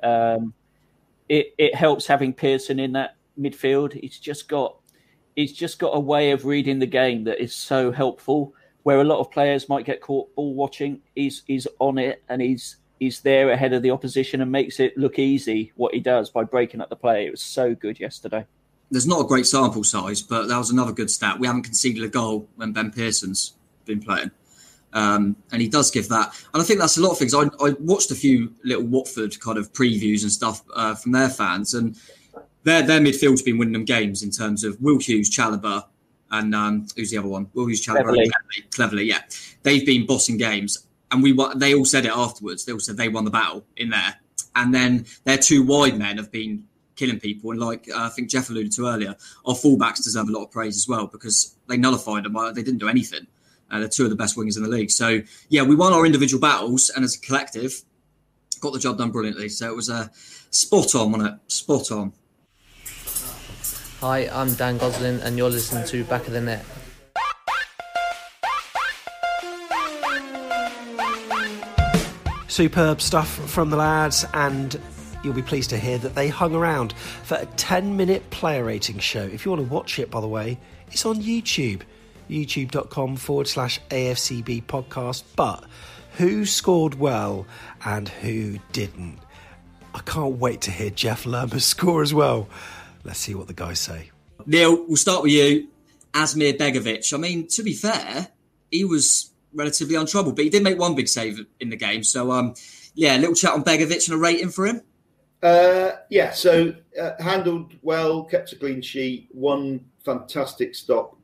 It helps having Pearson in that midfield. He's just got a way of reading the game that is so helpful. Where a lot of players might get caught ball watching, he's on it and he's there ahead of the opposition and makes it look easy what he does by breaking up the play. It was so good yesterday. There's not a great sample size, but that was another good stat. We haven't conceded a goal when Ben Pearson's been playing. And he does give that. And I think that's a lot of things. I watched a few little Watford kind of previews and stuff from their fans, and their midfield's been winning them games in terms of Will Hughes, Chalobah, and who's the other one? Will Hughes, Chalobah, Cleverley, yeah. They've been bossing games. And they all said it afterwards. They all said they won the battle in there. And then their two wide men have been killing people. And like I think Jeff alluded to earlier, our fullbacks deserve a lot of praise as well because they nullified them. They didn't do anything. They're two of the best wingers in the league. So, yeah, we won our individual battles and as a collective, got the job done brilliantly. So it was spot on, wasn't it? Spot on. Hi, I'm Dan Gosling and you're listening to Back of the Net. Superb stuff from the lads, and you'll be pleased to hear that they hung around for a 10-minute player rating show. If you want to watch it, by the way, it's on YouTube, youtube.com/AFCB podcast. But who scored well and who didn't? I can't wait to hear Jeff Lerma's score as well. Let's see what the guys say. Neil, we'll start with you. Asmir Begovic. I mean, to be fair, he was relatively untroubled, but he did make one big save in the game. So, a little chat on Begovic and a rating for him. So handled well, kept a clean sheet, one fantastic stop,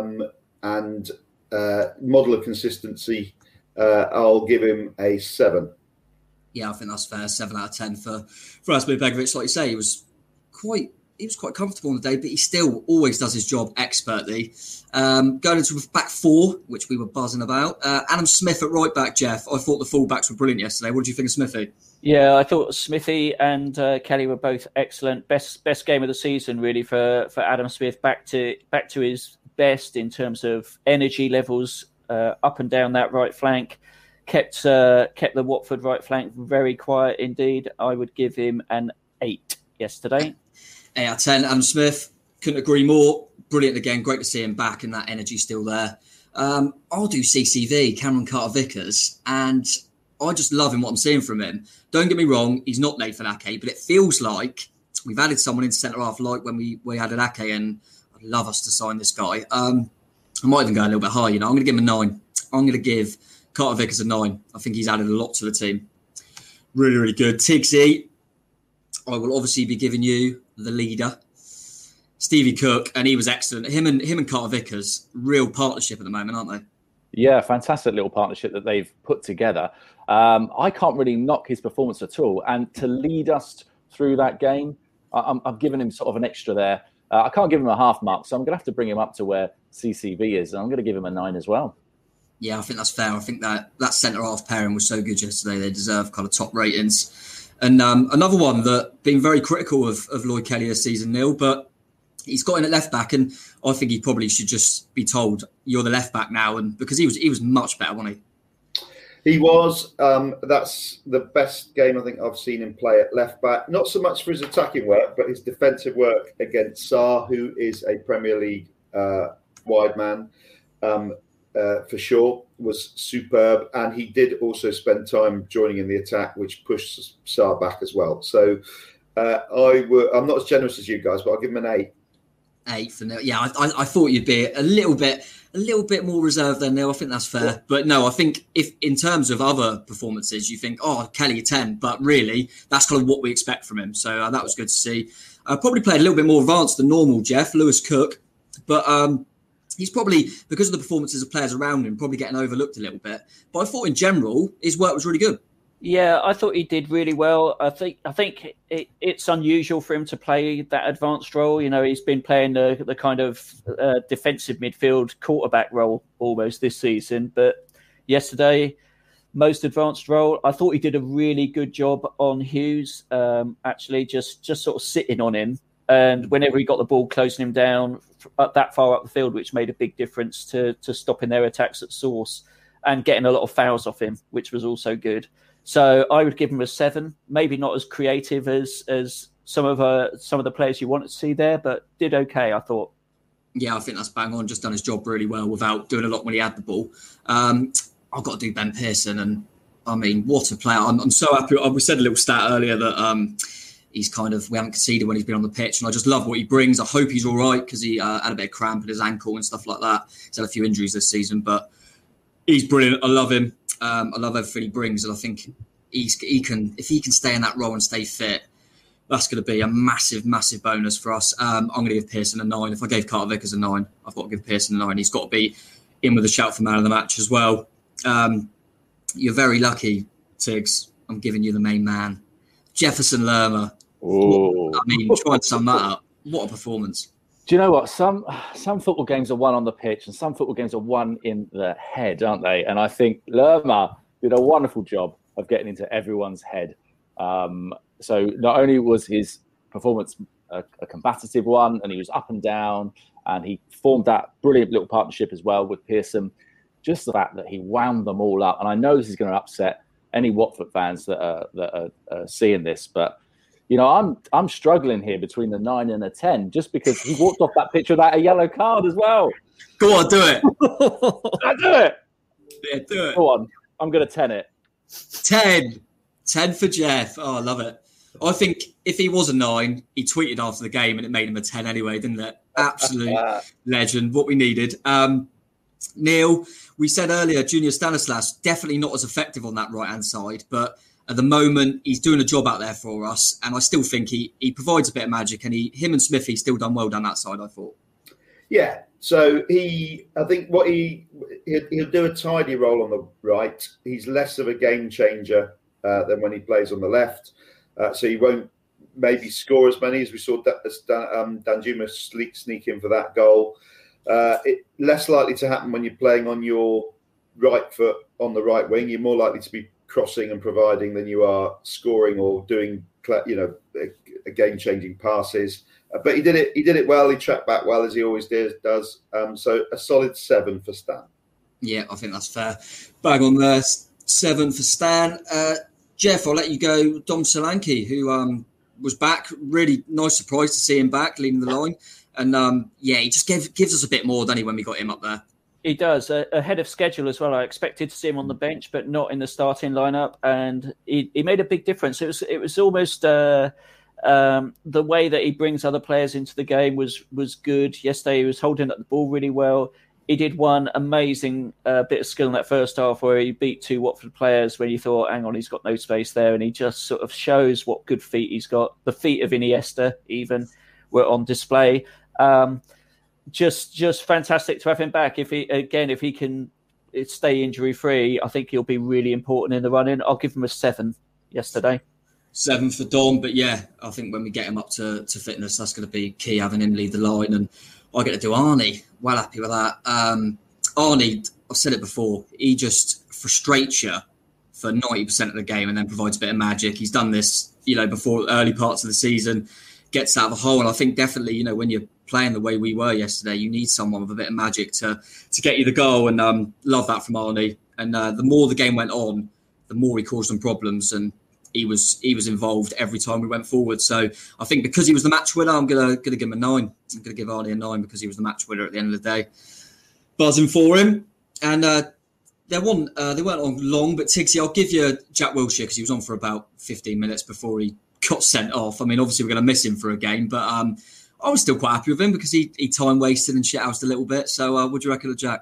and model of consistency. I'll give him a 7. Yeah, I think that's fair. 7 out of 10 for Asmir Begovic. Like you say, he was quite comfortable on the day, but he still always does his job expertly. Going into back 4, which we were buzzing about. Adam Smith at right back, Jeff. I thought the full-backs were brilliant yesterday. What did you think of Smithy? Yeah, I thought Smithy and Kelly were both excellent. Best game of the season, really, for Adam Smith. Back to his best in terms of energy levels up and down that right flank. Kept the Watford right flank very quiet indeed. I would give him an 8 yesterday. 8 out of 10. Adam Smith, couldn't agree more. Brilliant again. Great to see him back and that energy still there. I'll do CCV, Cameron Carter-Vickers, and I just love what I'm seeing from him. Don't get me wrong, he's not Nathan Ake, but it feels like we've added someone into centre-half like when we added Ake, and I'd love us to sign this guy. I might even go a little bit higher. I'm going to give him a 9. I'm going to give Carter-Vickers a 9. I think he's added a lot to the team. Really, really good. Tigsy, I will obviously be giving you the leader, Stevie Cook, and he was excellent. Him and Carter-Vickers, real partnership at the moment, aren't they? Yeah, fantastic little partnership that they've put together. I can't really knock his performance at all. And to lead us through that game, I've given him sort of an extra there. I can't give him a half mark, so I'm going to have to bring him up to where CCV is. And I'm going to give him a 9 as well. Yeah, I think that's fair. I think that centre-half pairing was so good yesterday. They deserve kind of top ratings. And another one that been very critical of Lloyd Kelly this season, Neil, but he's got in at left back, and I think he probably should just be told you're the left back now, and because he was much better, wasn't he? He was. That's the best game I think I've seen him play at left back. Not so much for his attacking work, but his defensive work against Sarr, who is a Premier League wide man. For sure, was superb, and he did also spend time joining in the attack, which pushed Sarr back as well. So I'm not as generous as you guys, but I'll give him an 8. 8 for Neil. Yeah, I thought you'd be a little bit more reserved than Neil. I think that's fair. Yeah. But no, I think if in terms of other performances, you think, Kelly a 10, but really that's kind of what we expect from him. So that was good to see. Probably played a little bit more advanced than normal, Jeff, Lewis Cook, but he's probably, because of the performances of players around him, probably getting overlooked a little bit. But I thought in general, his work was really good. Yeah, I thought he did really well. I think it's unusual for him to play that advanced role. You know, he's been playing the kind of defensive midfield quarterback role almost this season. But yesterday, most advanced role. I thought he did a really good job on Hughes, actually, just sort of sitting on him. And whenever he got the ball, closing him down that far up the field, which made a big difference to stopping their attacks at source and getting a lot of fouls off him, which was also good. So I would give him a 7. Maybe not as creative as some of the players you want to see there, but did okay, I thought. Yeah, I think that's bang on. Just done his job really well without doing a lot when he had the ball. I've got to do Ben Pearson, and I mean, what a player! I'm so happy. We said a little stat earlier that he's we haven't conceded when he's been on the pitch, and I just love what he brings. I hope he's all right because he had a bit of cramp in his ankle and stuff like that. He's had a few injuries this season, but he's brilliant. I love him. I love everything he brings, and I think he can, if he can stay in that role and stay fit, that's going to be a massive, massive bonus for us. I'm going to give Pearson a 9. If I gave Carter-Vickers a 9, I've got to give Pearson a 9. He's got to be in with a shout for man of the match as well. You're very lucky, Tiggs. I'm giving you the main man, Jefferson Lerma. I mean, try and sum that up. What a performance! Do you know what? Some football games are won on the pitch and some football games are won in the head, aren't they? And I think Lerma did a wonderful job of getting into everyone's head. So not only was his performance a combative one, and he was up and down, and he formed that brilliant little partnership as well with Pearson, just the fact that he wound them all up. And I know this is going to upset any Watford fans that are seeing this, but you know, I'm struggling here between the 9 and a 10, just because he walked off that pitch without a yellow card as well. Go on, do it. I do it. Yeah, do it. Go on. I'm going to 10 it. 10. 10 for Jeff. Oh, I love it. I think if he was a 9, he tweeted after the game and it made him a 10 anyway, didn't it? Absolute legend. What we needed. Neil, we said earlier, Junior Stanislas, definitely not as effective on that right-hand side, but At the moment, he's doing a job out there for us, and I still think he provides a bit of magic. And him and Smithy still done well down that side, I thought. Yeah, so I think what he'll do a tidy role on the right. He's less of a game changer than when he plays on the left, so he won't maybe score as many as we saw Danjuma sneak in for that goal. Less likely to happen when you're playing on your right foot on the right wing. You're more likely to be crossing and providing than you are scoring or doing, game-changing passes. But he did it well. He tracked back well, as he always does. So a solid 7 for Stan. Yeah, I think that's fair. Bang on there, 7 for Stan. Jeff, I'll let you go. Dom Solanke, who was back. Really nice surprise to see him back, leading the line. And he just gives us a bit more, doesn't he, when we got him up there? He does, ahead of schedule as well. I expected to see him on the bench, but not in the starting lineup, and he made a big difference. It was almost the way that he brings other players into the game was good. Yesterday he was holding up the ball really well. He did one amazing bit of skill in that first half where he beat 2 Watford players when you thought, hang on, he's got no space there, and he just sort of shows what good feet he's got. The feet of Iniesta even were on display. Just fantastic to have him back. If he can stay injury free, I think he'll be really important in the running. I'll give him a 7 yesterday. 7 for Dom, but yeah, I think when we get him up to fitness, that's going to be key, having him lead the line. And I get to do Arnie. Well happy with that. Arnie, I've said it before, he just frustrates you for 90% of the game and then provides a bit of magic. He's done this, before early parts of the season, gets out of a hole. And I think definitely, when you're playing the way we were yesterday, you need someone with a bit of magic to get you the goal. And love that from Arnie. And the more the game went on, the more he caused them problems. And he was involved every time we went forward. So I think because he was the match winner, I'm gonna give him a 9. I'm gonna give Arnie a 9 because he was the match winner at the end of the day. Buzzing for him. And they weren't on long, but Tigsy, I'll give you Jack Wilshere because he was on for about 15 minutes before he got sent off. I mean, obviously we're going to miss him for a game, but I was still quite happy with him because he time wasted and shithoused a little bit. So what do you reckon of Jack?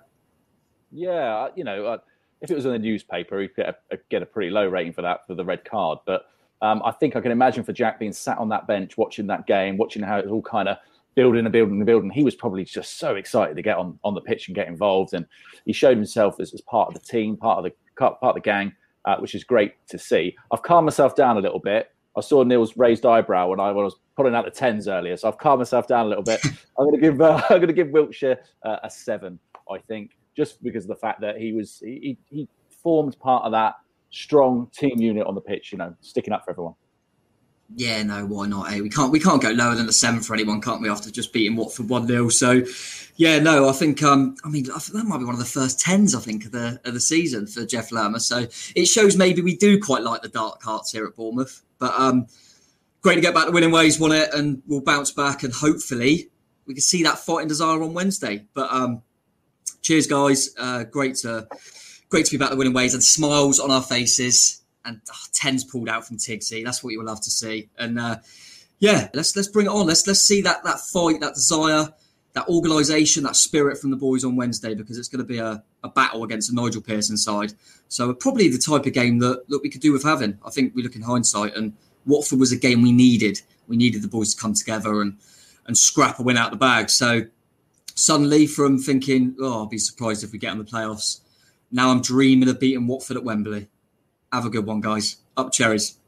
Yeah, if it was in the newspaper, he'd get a pretty low rating for that, for the red card. But I think I can imagine for Jack being sat on that bench, watching that game, watching how it was all kind of building. He was probably just so excited to get on the pitch and get involved. And he showed himself as part of the team, part of the gang, which is great to see. I've calmed myself down a little bit. I saw Neil's raised eyebrow when I was pulling out the 10s earlier, so I've calmed myself down a little bit. I'm going to give Wilshere a 7, I think, just because of the fact that he formed part of that strong team unit on the pitch, sticking up for everyone. Yeah, no, why not? We can't go lower than a 7 for anyone, can't we? After just beating Watford 1-0, so yeah, no, I think I think that might be one of the first 10s I think of the season for Jeff Lerma. So it shows maybe we do quite like the dark hearts here at Bournemouth. But great to get back to winning ways, won it, and we'll bounce back and hopefully we can see that fighting desire on Wednesday. But cheers, guys! Great to be back to winning ways and smiles on our faces. And 10s pulled out from Tigsy. That's what you will love to see. And let's bring it on. Let's see that fight, that desire, that organisation, that spirit from the boys on Wednesday, because it's going to be a battle against the Nigel Pearson side. So probably the type of game that we could do with having. I think we look in hindsight, and Watford was a game we needed. We needed the boys to come together and scrap a win out the bag. So suddenly from thinking, I'll be surprised if we get in the playoffs, now I'm dreaming of beating Watford at Wembley. Have a good one, guys. Up cherries.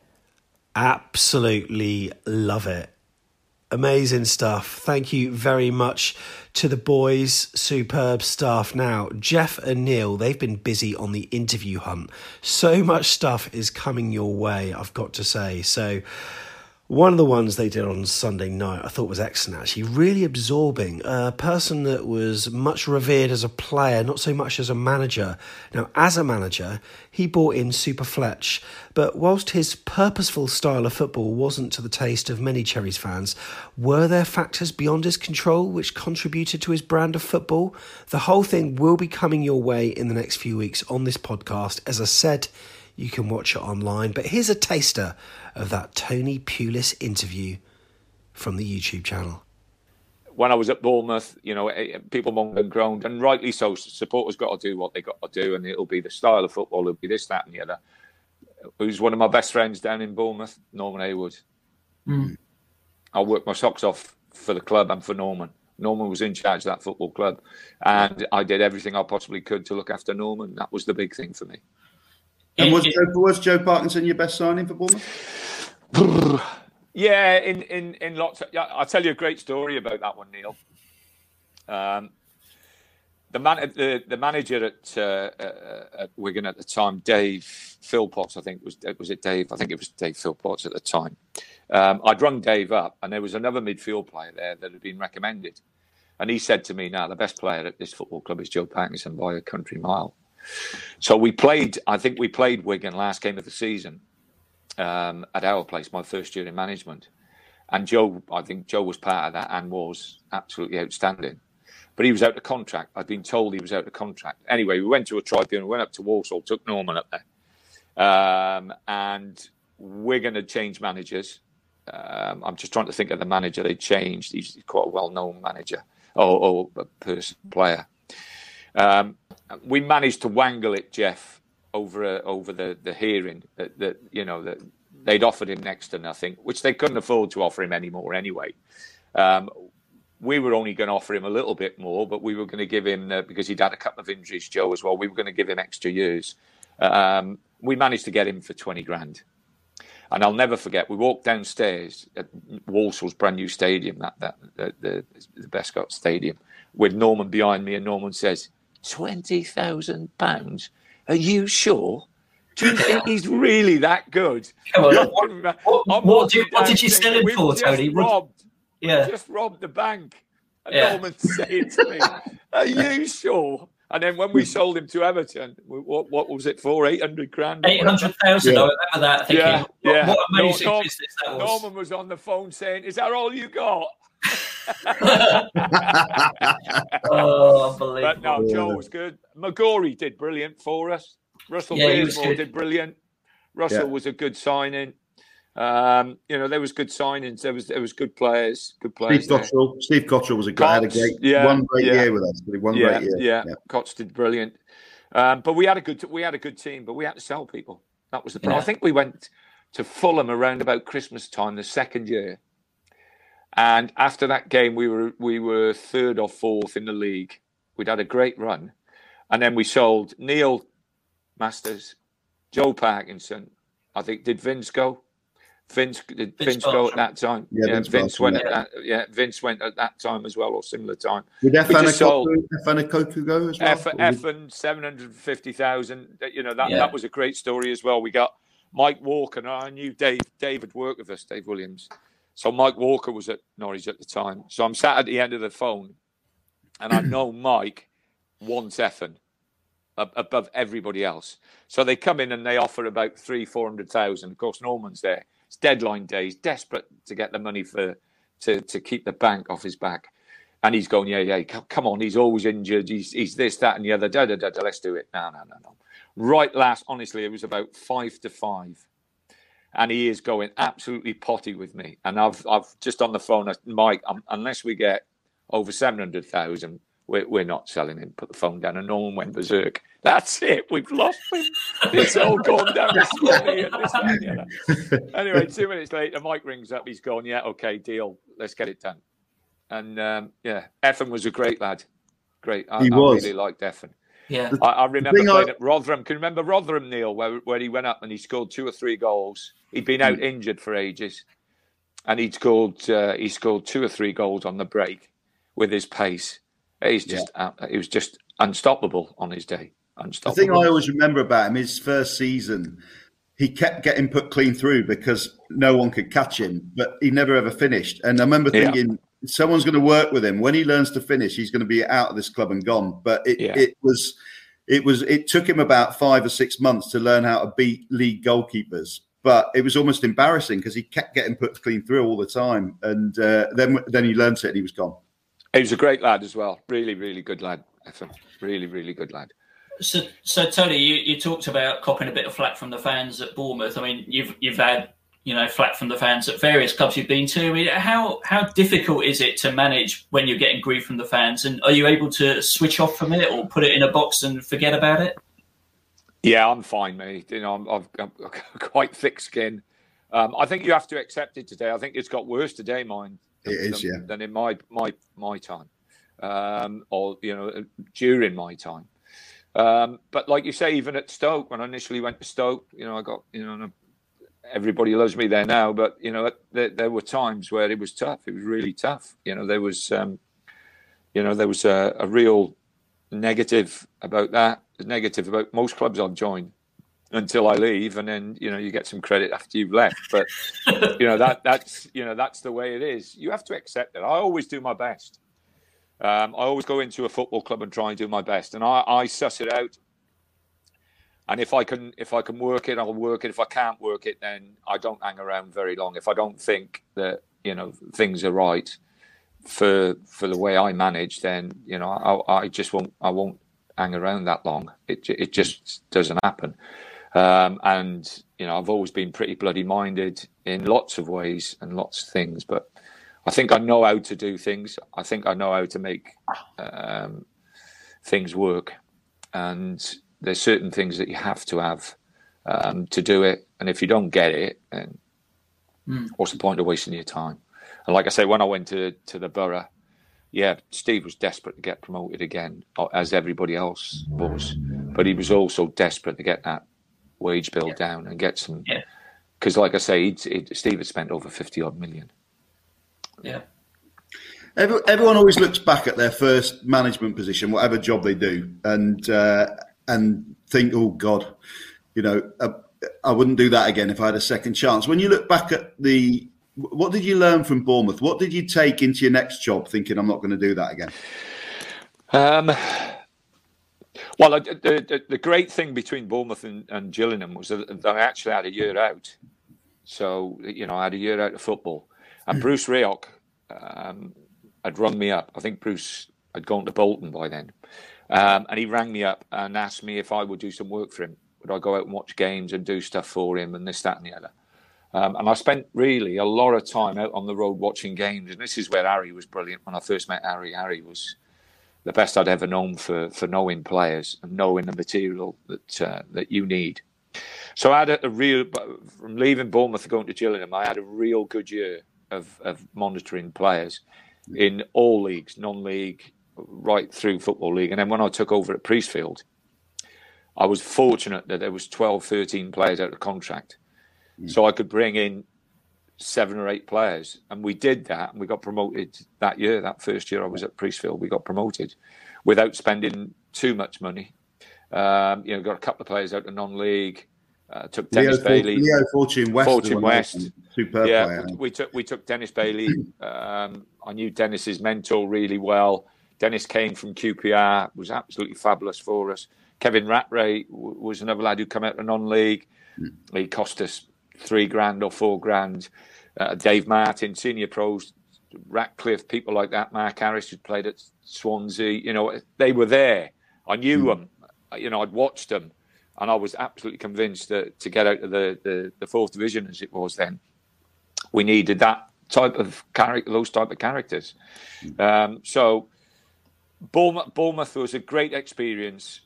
Absolutely love it. Amazing stuff. Thank you very much to the boys. Superb stuff. Now, Jeff and Neil, they've been busy on the interview hunt. So much stuff is coming your way, I've got to say. So one of the ones they did on Sunday night I thought was excellent, actually. Really absorbing. A person that was much revered as a player, not so much as a manager. Now, as a manager, he brought in Super Fletch. But whilst his purposeful style of football wasn't to the taste of many Cherries fans, were there factors beyond his control which contributed to his brand of football? The whole thing will be coming your way in the next few weeks on this podcast. As I said, you can watch it online. But here's a taster of that Tony Pulis interview from the YouTube channel. When I was at Bournemouth, people moaned and groaned, and rightly so. Supporters got to do what they got to do, and it'll be the style of football, it'll be this, that, and the other. who's one of my best friends down in Bournemouth, Norman Haywood. I worked my socks off for the club and for Norman. Norman was in charge of that football club, and I did everything I possibly could to look after Norman. That was the big thing for me. And was Joe Parkinson your best signing for Bournemouth? Yeah, in lots. I'll tell you a great story about that one, Neil. The manager at Wigan at the time, Dave Philpotts, I think was it Dave? I think it was Dave Philpotts at the time. I'd rung Dave up, and there was another midfield player there that had been recommended, and he said to me, "Now the best player at this football club is Joe Parkinson by a country mile." So we played. I think we played Wigan last game of the season at our place, my first year in management, and I think Joe was part of that and was absolutely outstanding. But he was out of contract. I'd been told he was out of contract. Anyway, we went to a tribunal, went up to Walsall, took Norman up there. And Wigan had changed managers. I'm just trying to think of the manager they changed. He's quite a well-known manager or player. We managed to wangle it, Jeff, over the hearing that they'd offered him next to nothing, which they couldn't afford to offer him anymore anyway. We were only going to offer him a little bit more, but we were going to give him, because he'd had a couple of injuries, Joe, as well, we were going to give him extra years. We managed to get him for 20 grand. And I'll never forget, we walked downstairs at Walsall's brand new stadium, the Bescott Stadium, with Norman behind me, and Norman says, £20,000? Are you sure? Do you think he's really that good? Come on, what did you sell him for, Tony? Just robbed the bank. And Norman saying to me, "Are you sure?" And then when we sold him to Everton, what was it for? 800 grand? 800,000. I remember that. Thinking, what amazing business that was. Norman was on the phone saying, "Is that all you got?" Oh, unbelievable. But no, Joe was good. McGorry did brilliant for us. Russell Beardmore did brilliant. Russell was a good signing. There was good signings. There was good players. Steve Cottrell was had a great year with us. One great year. Yeah. Koch did brilliant. But we had a good team. But we had to sell people. That was the problem. I think we went to Fulham around about Christmas time the second year, and after that game we were third or fourth in the league. We'd had a great run, and then we sold Neil Masters, Joe Parkinson. I think did Vince go? Vince go at that time. Vince went at that time as well, or similar time. Did Efan go as well? Efan 750,000. That was a great story as well. We got Mike Walker. And I knew Dave had worked with us, Dave Williams. So Mike Walker was at Norwich at the time. So I'm sat at the end of the phone, and I know Mike wants Efan above everybody else. So they come in and they offer about 300,000-400,000. Of course, Norman's there. It's deadline day. He's desperate to get the money to keep the bank off his back. And he's going, come on. He's always injured. He's this, that, and the other. Let's do it. No. Right last, honestly, it was about 5-5. And he is going absolutely potty with me. And I've just on the phone, Mike, unless we get over 700,000, we're not selling him. Put the phone down, and Norman went berserk. That's it. We've lost him. It's all gone down the slowly. Anyway, 2 minutes later, Mike rings up. He's gone, okay, deal. Let's get it done. And Efan was a great lad. Great. I really liked Efan. Yeah. I remember playing at Rotherham. Can you remember Rotherham, Neil, where he went up and he scored 2 or 3 goals? He'd been out injured for ages, and he scored 2 or 3 goals on the break with his pace. He was just unstoppable on his day. The thing I always remember about him, his first season, he kept getting put clean through because no one could catch him, but he never ever finished. And I remember thinking, someone's going to work with him. When he learns to finish, he's going to be out of this club and gone. But it took him about 5 or 6 months to learn how to beat league goalkeepers. But it was almost embarrassing because he kept getting put clean through all the time. And then he learned it and he was gone. He was a great lad as well. Really, really good lad. Really, really good lad. So Tony, you talked about copping a bit of flack from the fans at Bournemouth. I mean, you've had flack from the fans at various clubs you've been to. I mean, how difficult is it to manage when you're getting grief from the fans? And are you able to switch off from it or put it in a box and forget about it? Yeah, I'm fine, mate. You know, I'm quite thick skin. I think you have to accept it today. I think it's got worse today, than in my time, or during my time. But like you say, even at Stoke, when I initially went to Stoke, I got everybody loves me there now, but there were times where it was tough. It was really tough. There was a real negative about that. Negative about most clubs I've joined until I leave, and then you get some credit after you've left. But that's the way it is. You have to accept it. I always do my best. I always go into a football club and try and do my best, and I suss it out. And if I can work it, I'll work it. If I can't work it, then I don't hang around very long. If I don't think that things are right for the way I manage, then I won't hang around that long. It just doesn't happen. And I've always been pretty bloody minded in lots of ways and lots of things, but I think I know how to do things. I think I know how to make things work, and there's certain things that you have to have to do it. And if you don't get it, then what's the point of wasting your time? And like I say, when I went to the Borough, Steve was desperate to get promoted again, as everybody else was. But he was also desperate to get that wage bill down and get some... Because like I say, Steve had spent over 50-odd million. Yeah. Everyone always looks back at their first management position, whatever job they do, and think, oh, God, I wouldn't do that again if I had a second chance. When you look back at what did you learn from Bournemouth? What did you take into your next job thinking, I'm not going to do that again? Well, the great thing between Bournemouth and Gillingham was that I actually had a year out. So, I had a year out of football. And Bruce Rioch had rung me up. I think Bruce had gone to Bolton by then. And he rang me up and asked me if I would do some work for him. Would I go out and watch games and do stuff for him and this, that and the other? And I spent really a lot of time out on the road watching games. And this is where Harry was brilliant. When I first met Harry, Harry was the best I'd ever known for knowing players and knowing the material that you need. So I had from leaving Bournemouth and going to Gillingham, I had a real good year of monitoring players in all leagues, non-league, right through Football League. And then when I took over at Priestfield, I was fortunate that there was 12, 13 players out of contract. So I could bring in 7 or 8 players. And we did that, and we got promoted that year. That first year I was at Priestfield, we got promoted without spending too much money. Got a couple of players out of non-league. Took Dennis Bailey. Leo Fortune West. Superb player. We took Dennis Bailey. I knew Dennis's mentor really well. Dennis came from QPR, was absolutely fabulous for us. Kevin Rattray was another lad who came out of non-league. He cost us $3,000 or $4,000. Dave Martin, senior pros, Ratcliffe, people like that. Mark Harris, who played at Swansea. They were there. I knew them. I'd watched them. And I was absolutely convinced that to get out of the 4th division, as it was then, we needed that type of character, those type of characters. So Bournemouth was a great experience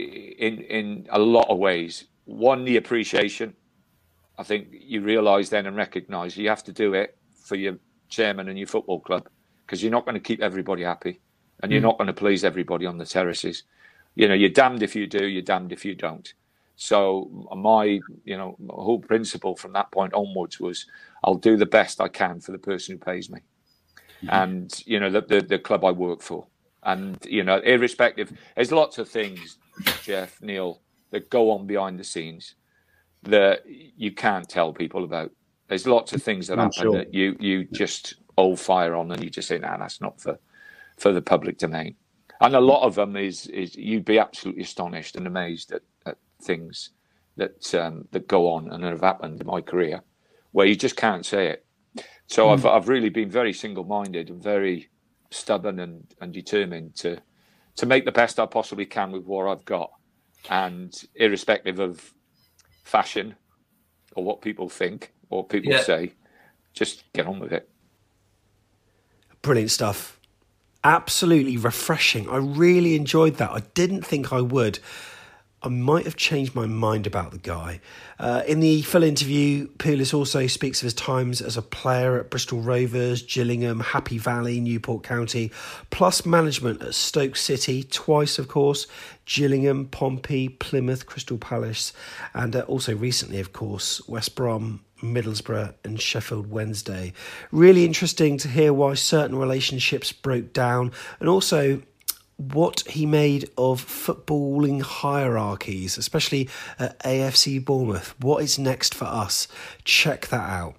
in a lot of ways. One, the appreciation. I think you realise then and recognise you have to do it for your chairman and your football club, because you're not going to keep everybody happy, and you're not going to please everybody on the terraces. You're damned if you do, you're damned if you don't. So my whole principle from that point onwards was I'll do the best I can for the person who pays me, and the club I work for, and irrespective. There's lots of things, Jeff, Neil, that go on behind the scenes that you can't tell people about. There's lots of things that happen that you just hold fire on, and you just say, nah, that's not for the public domain. And a lot of them is you'd be absolutely astonished and amazed at things that go on and have happened in my career where you just can't say it. So I've really been very single-minded and very stubborn and determined to make the best I possibly can with what I've got, and irrespective of fashion or what people think or people say, just get on with it. Brilliant stuff. Absolutely refreshing. I really enjoyed that. I didn't think I would. I might have changed my mind about the guy. In the full interview, Pulis also speaks of his times as a player at Bristol Rovers, Gillingham, Happy Valley, Newport County, plus management at Stoke City, twice, of course, Gillingham, Pompey, Plymouth, Crystal Palace, and also recently, of course, West Brom, Middlesbrough and Sheffield Wednesday. Really interesting to hear why certain relationships broke down, and also what he made of footballing hierarchies, especially at AFC Bournemouth. What is next for us? Check that out.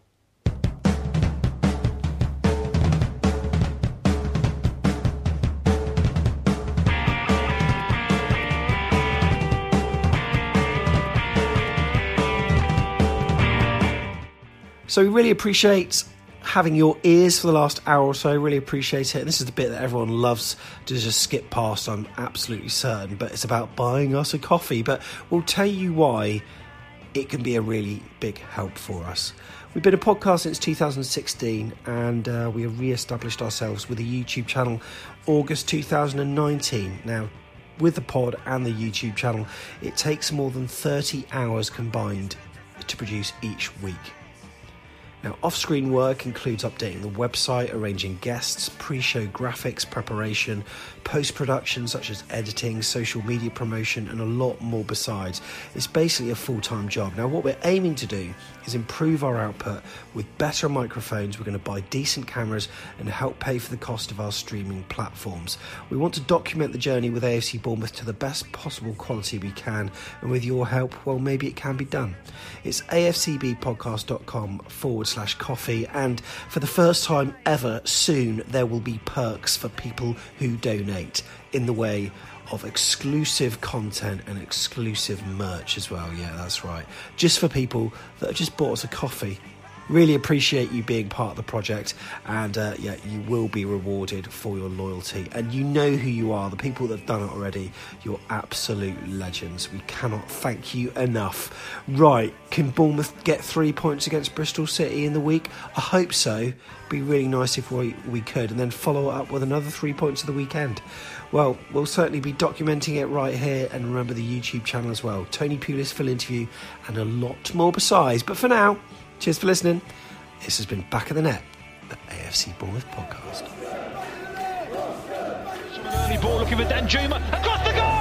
So we really appreciate having your ears for the last hour or so. Really appreciate it. And this is the bit that everyone loves to just skip past, I'm absolutely certain, but it's about buying us a coffee. But we'll tell you why it can be a really big help for us. We've been a podcast since 2016, and we have re-established ourselves with a YouTube channel August 2019. Now, with the pod and the YouTube channel, it takes more than 30 hours combined to produce each week. Now, off-screen work includes updating the website, arranging guests, pre-show graphics, preparation, post-production such as editing, social media promotion, and a lot more besides. It's basically a full-time job. Now, what we're aiming to do is improve our output with better microphones. We're going to buy decent cameras and help pay for the cost of our streaming platforms. We want to document the journey with AFC Bournemouth to the best possible quality we can, and with your help, well, maybe it can be done. It's afcbpodcast.com/coffee, and for the first time ever, soon there will be perks for people who donate in the way of exclusive content and exclusive merch as well. Yeah, that's right. Just for people that have just bought us a coffee. Really appreciate you being part of the project, and you will be rewarded for your loyalty. And you know who you are, the people that have done it already. You're absolute legends. We cannot thank you enough. Right, can Bournemouth get 3 points against Bristol City in the week? I hope so. Be really nice if we could, and then follow it up with another 3 points of the weekend. Well, we'll certainly be documenting it right here, and remember the YouTube channel as well. Tony Pulis full interview and a lot more besides. But for now, cheers for listening. This has been Back of the Net, the AFC Bournemouth podcast. Early ball looking for Danjuma. Across the goal!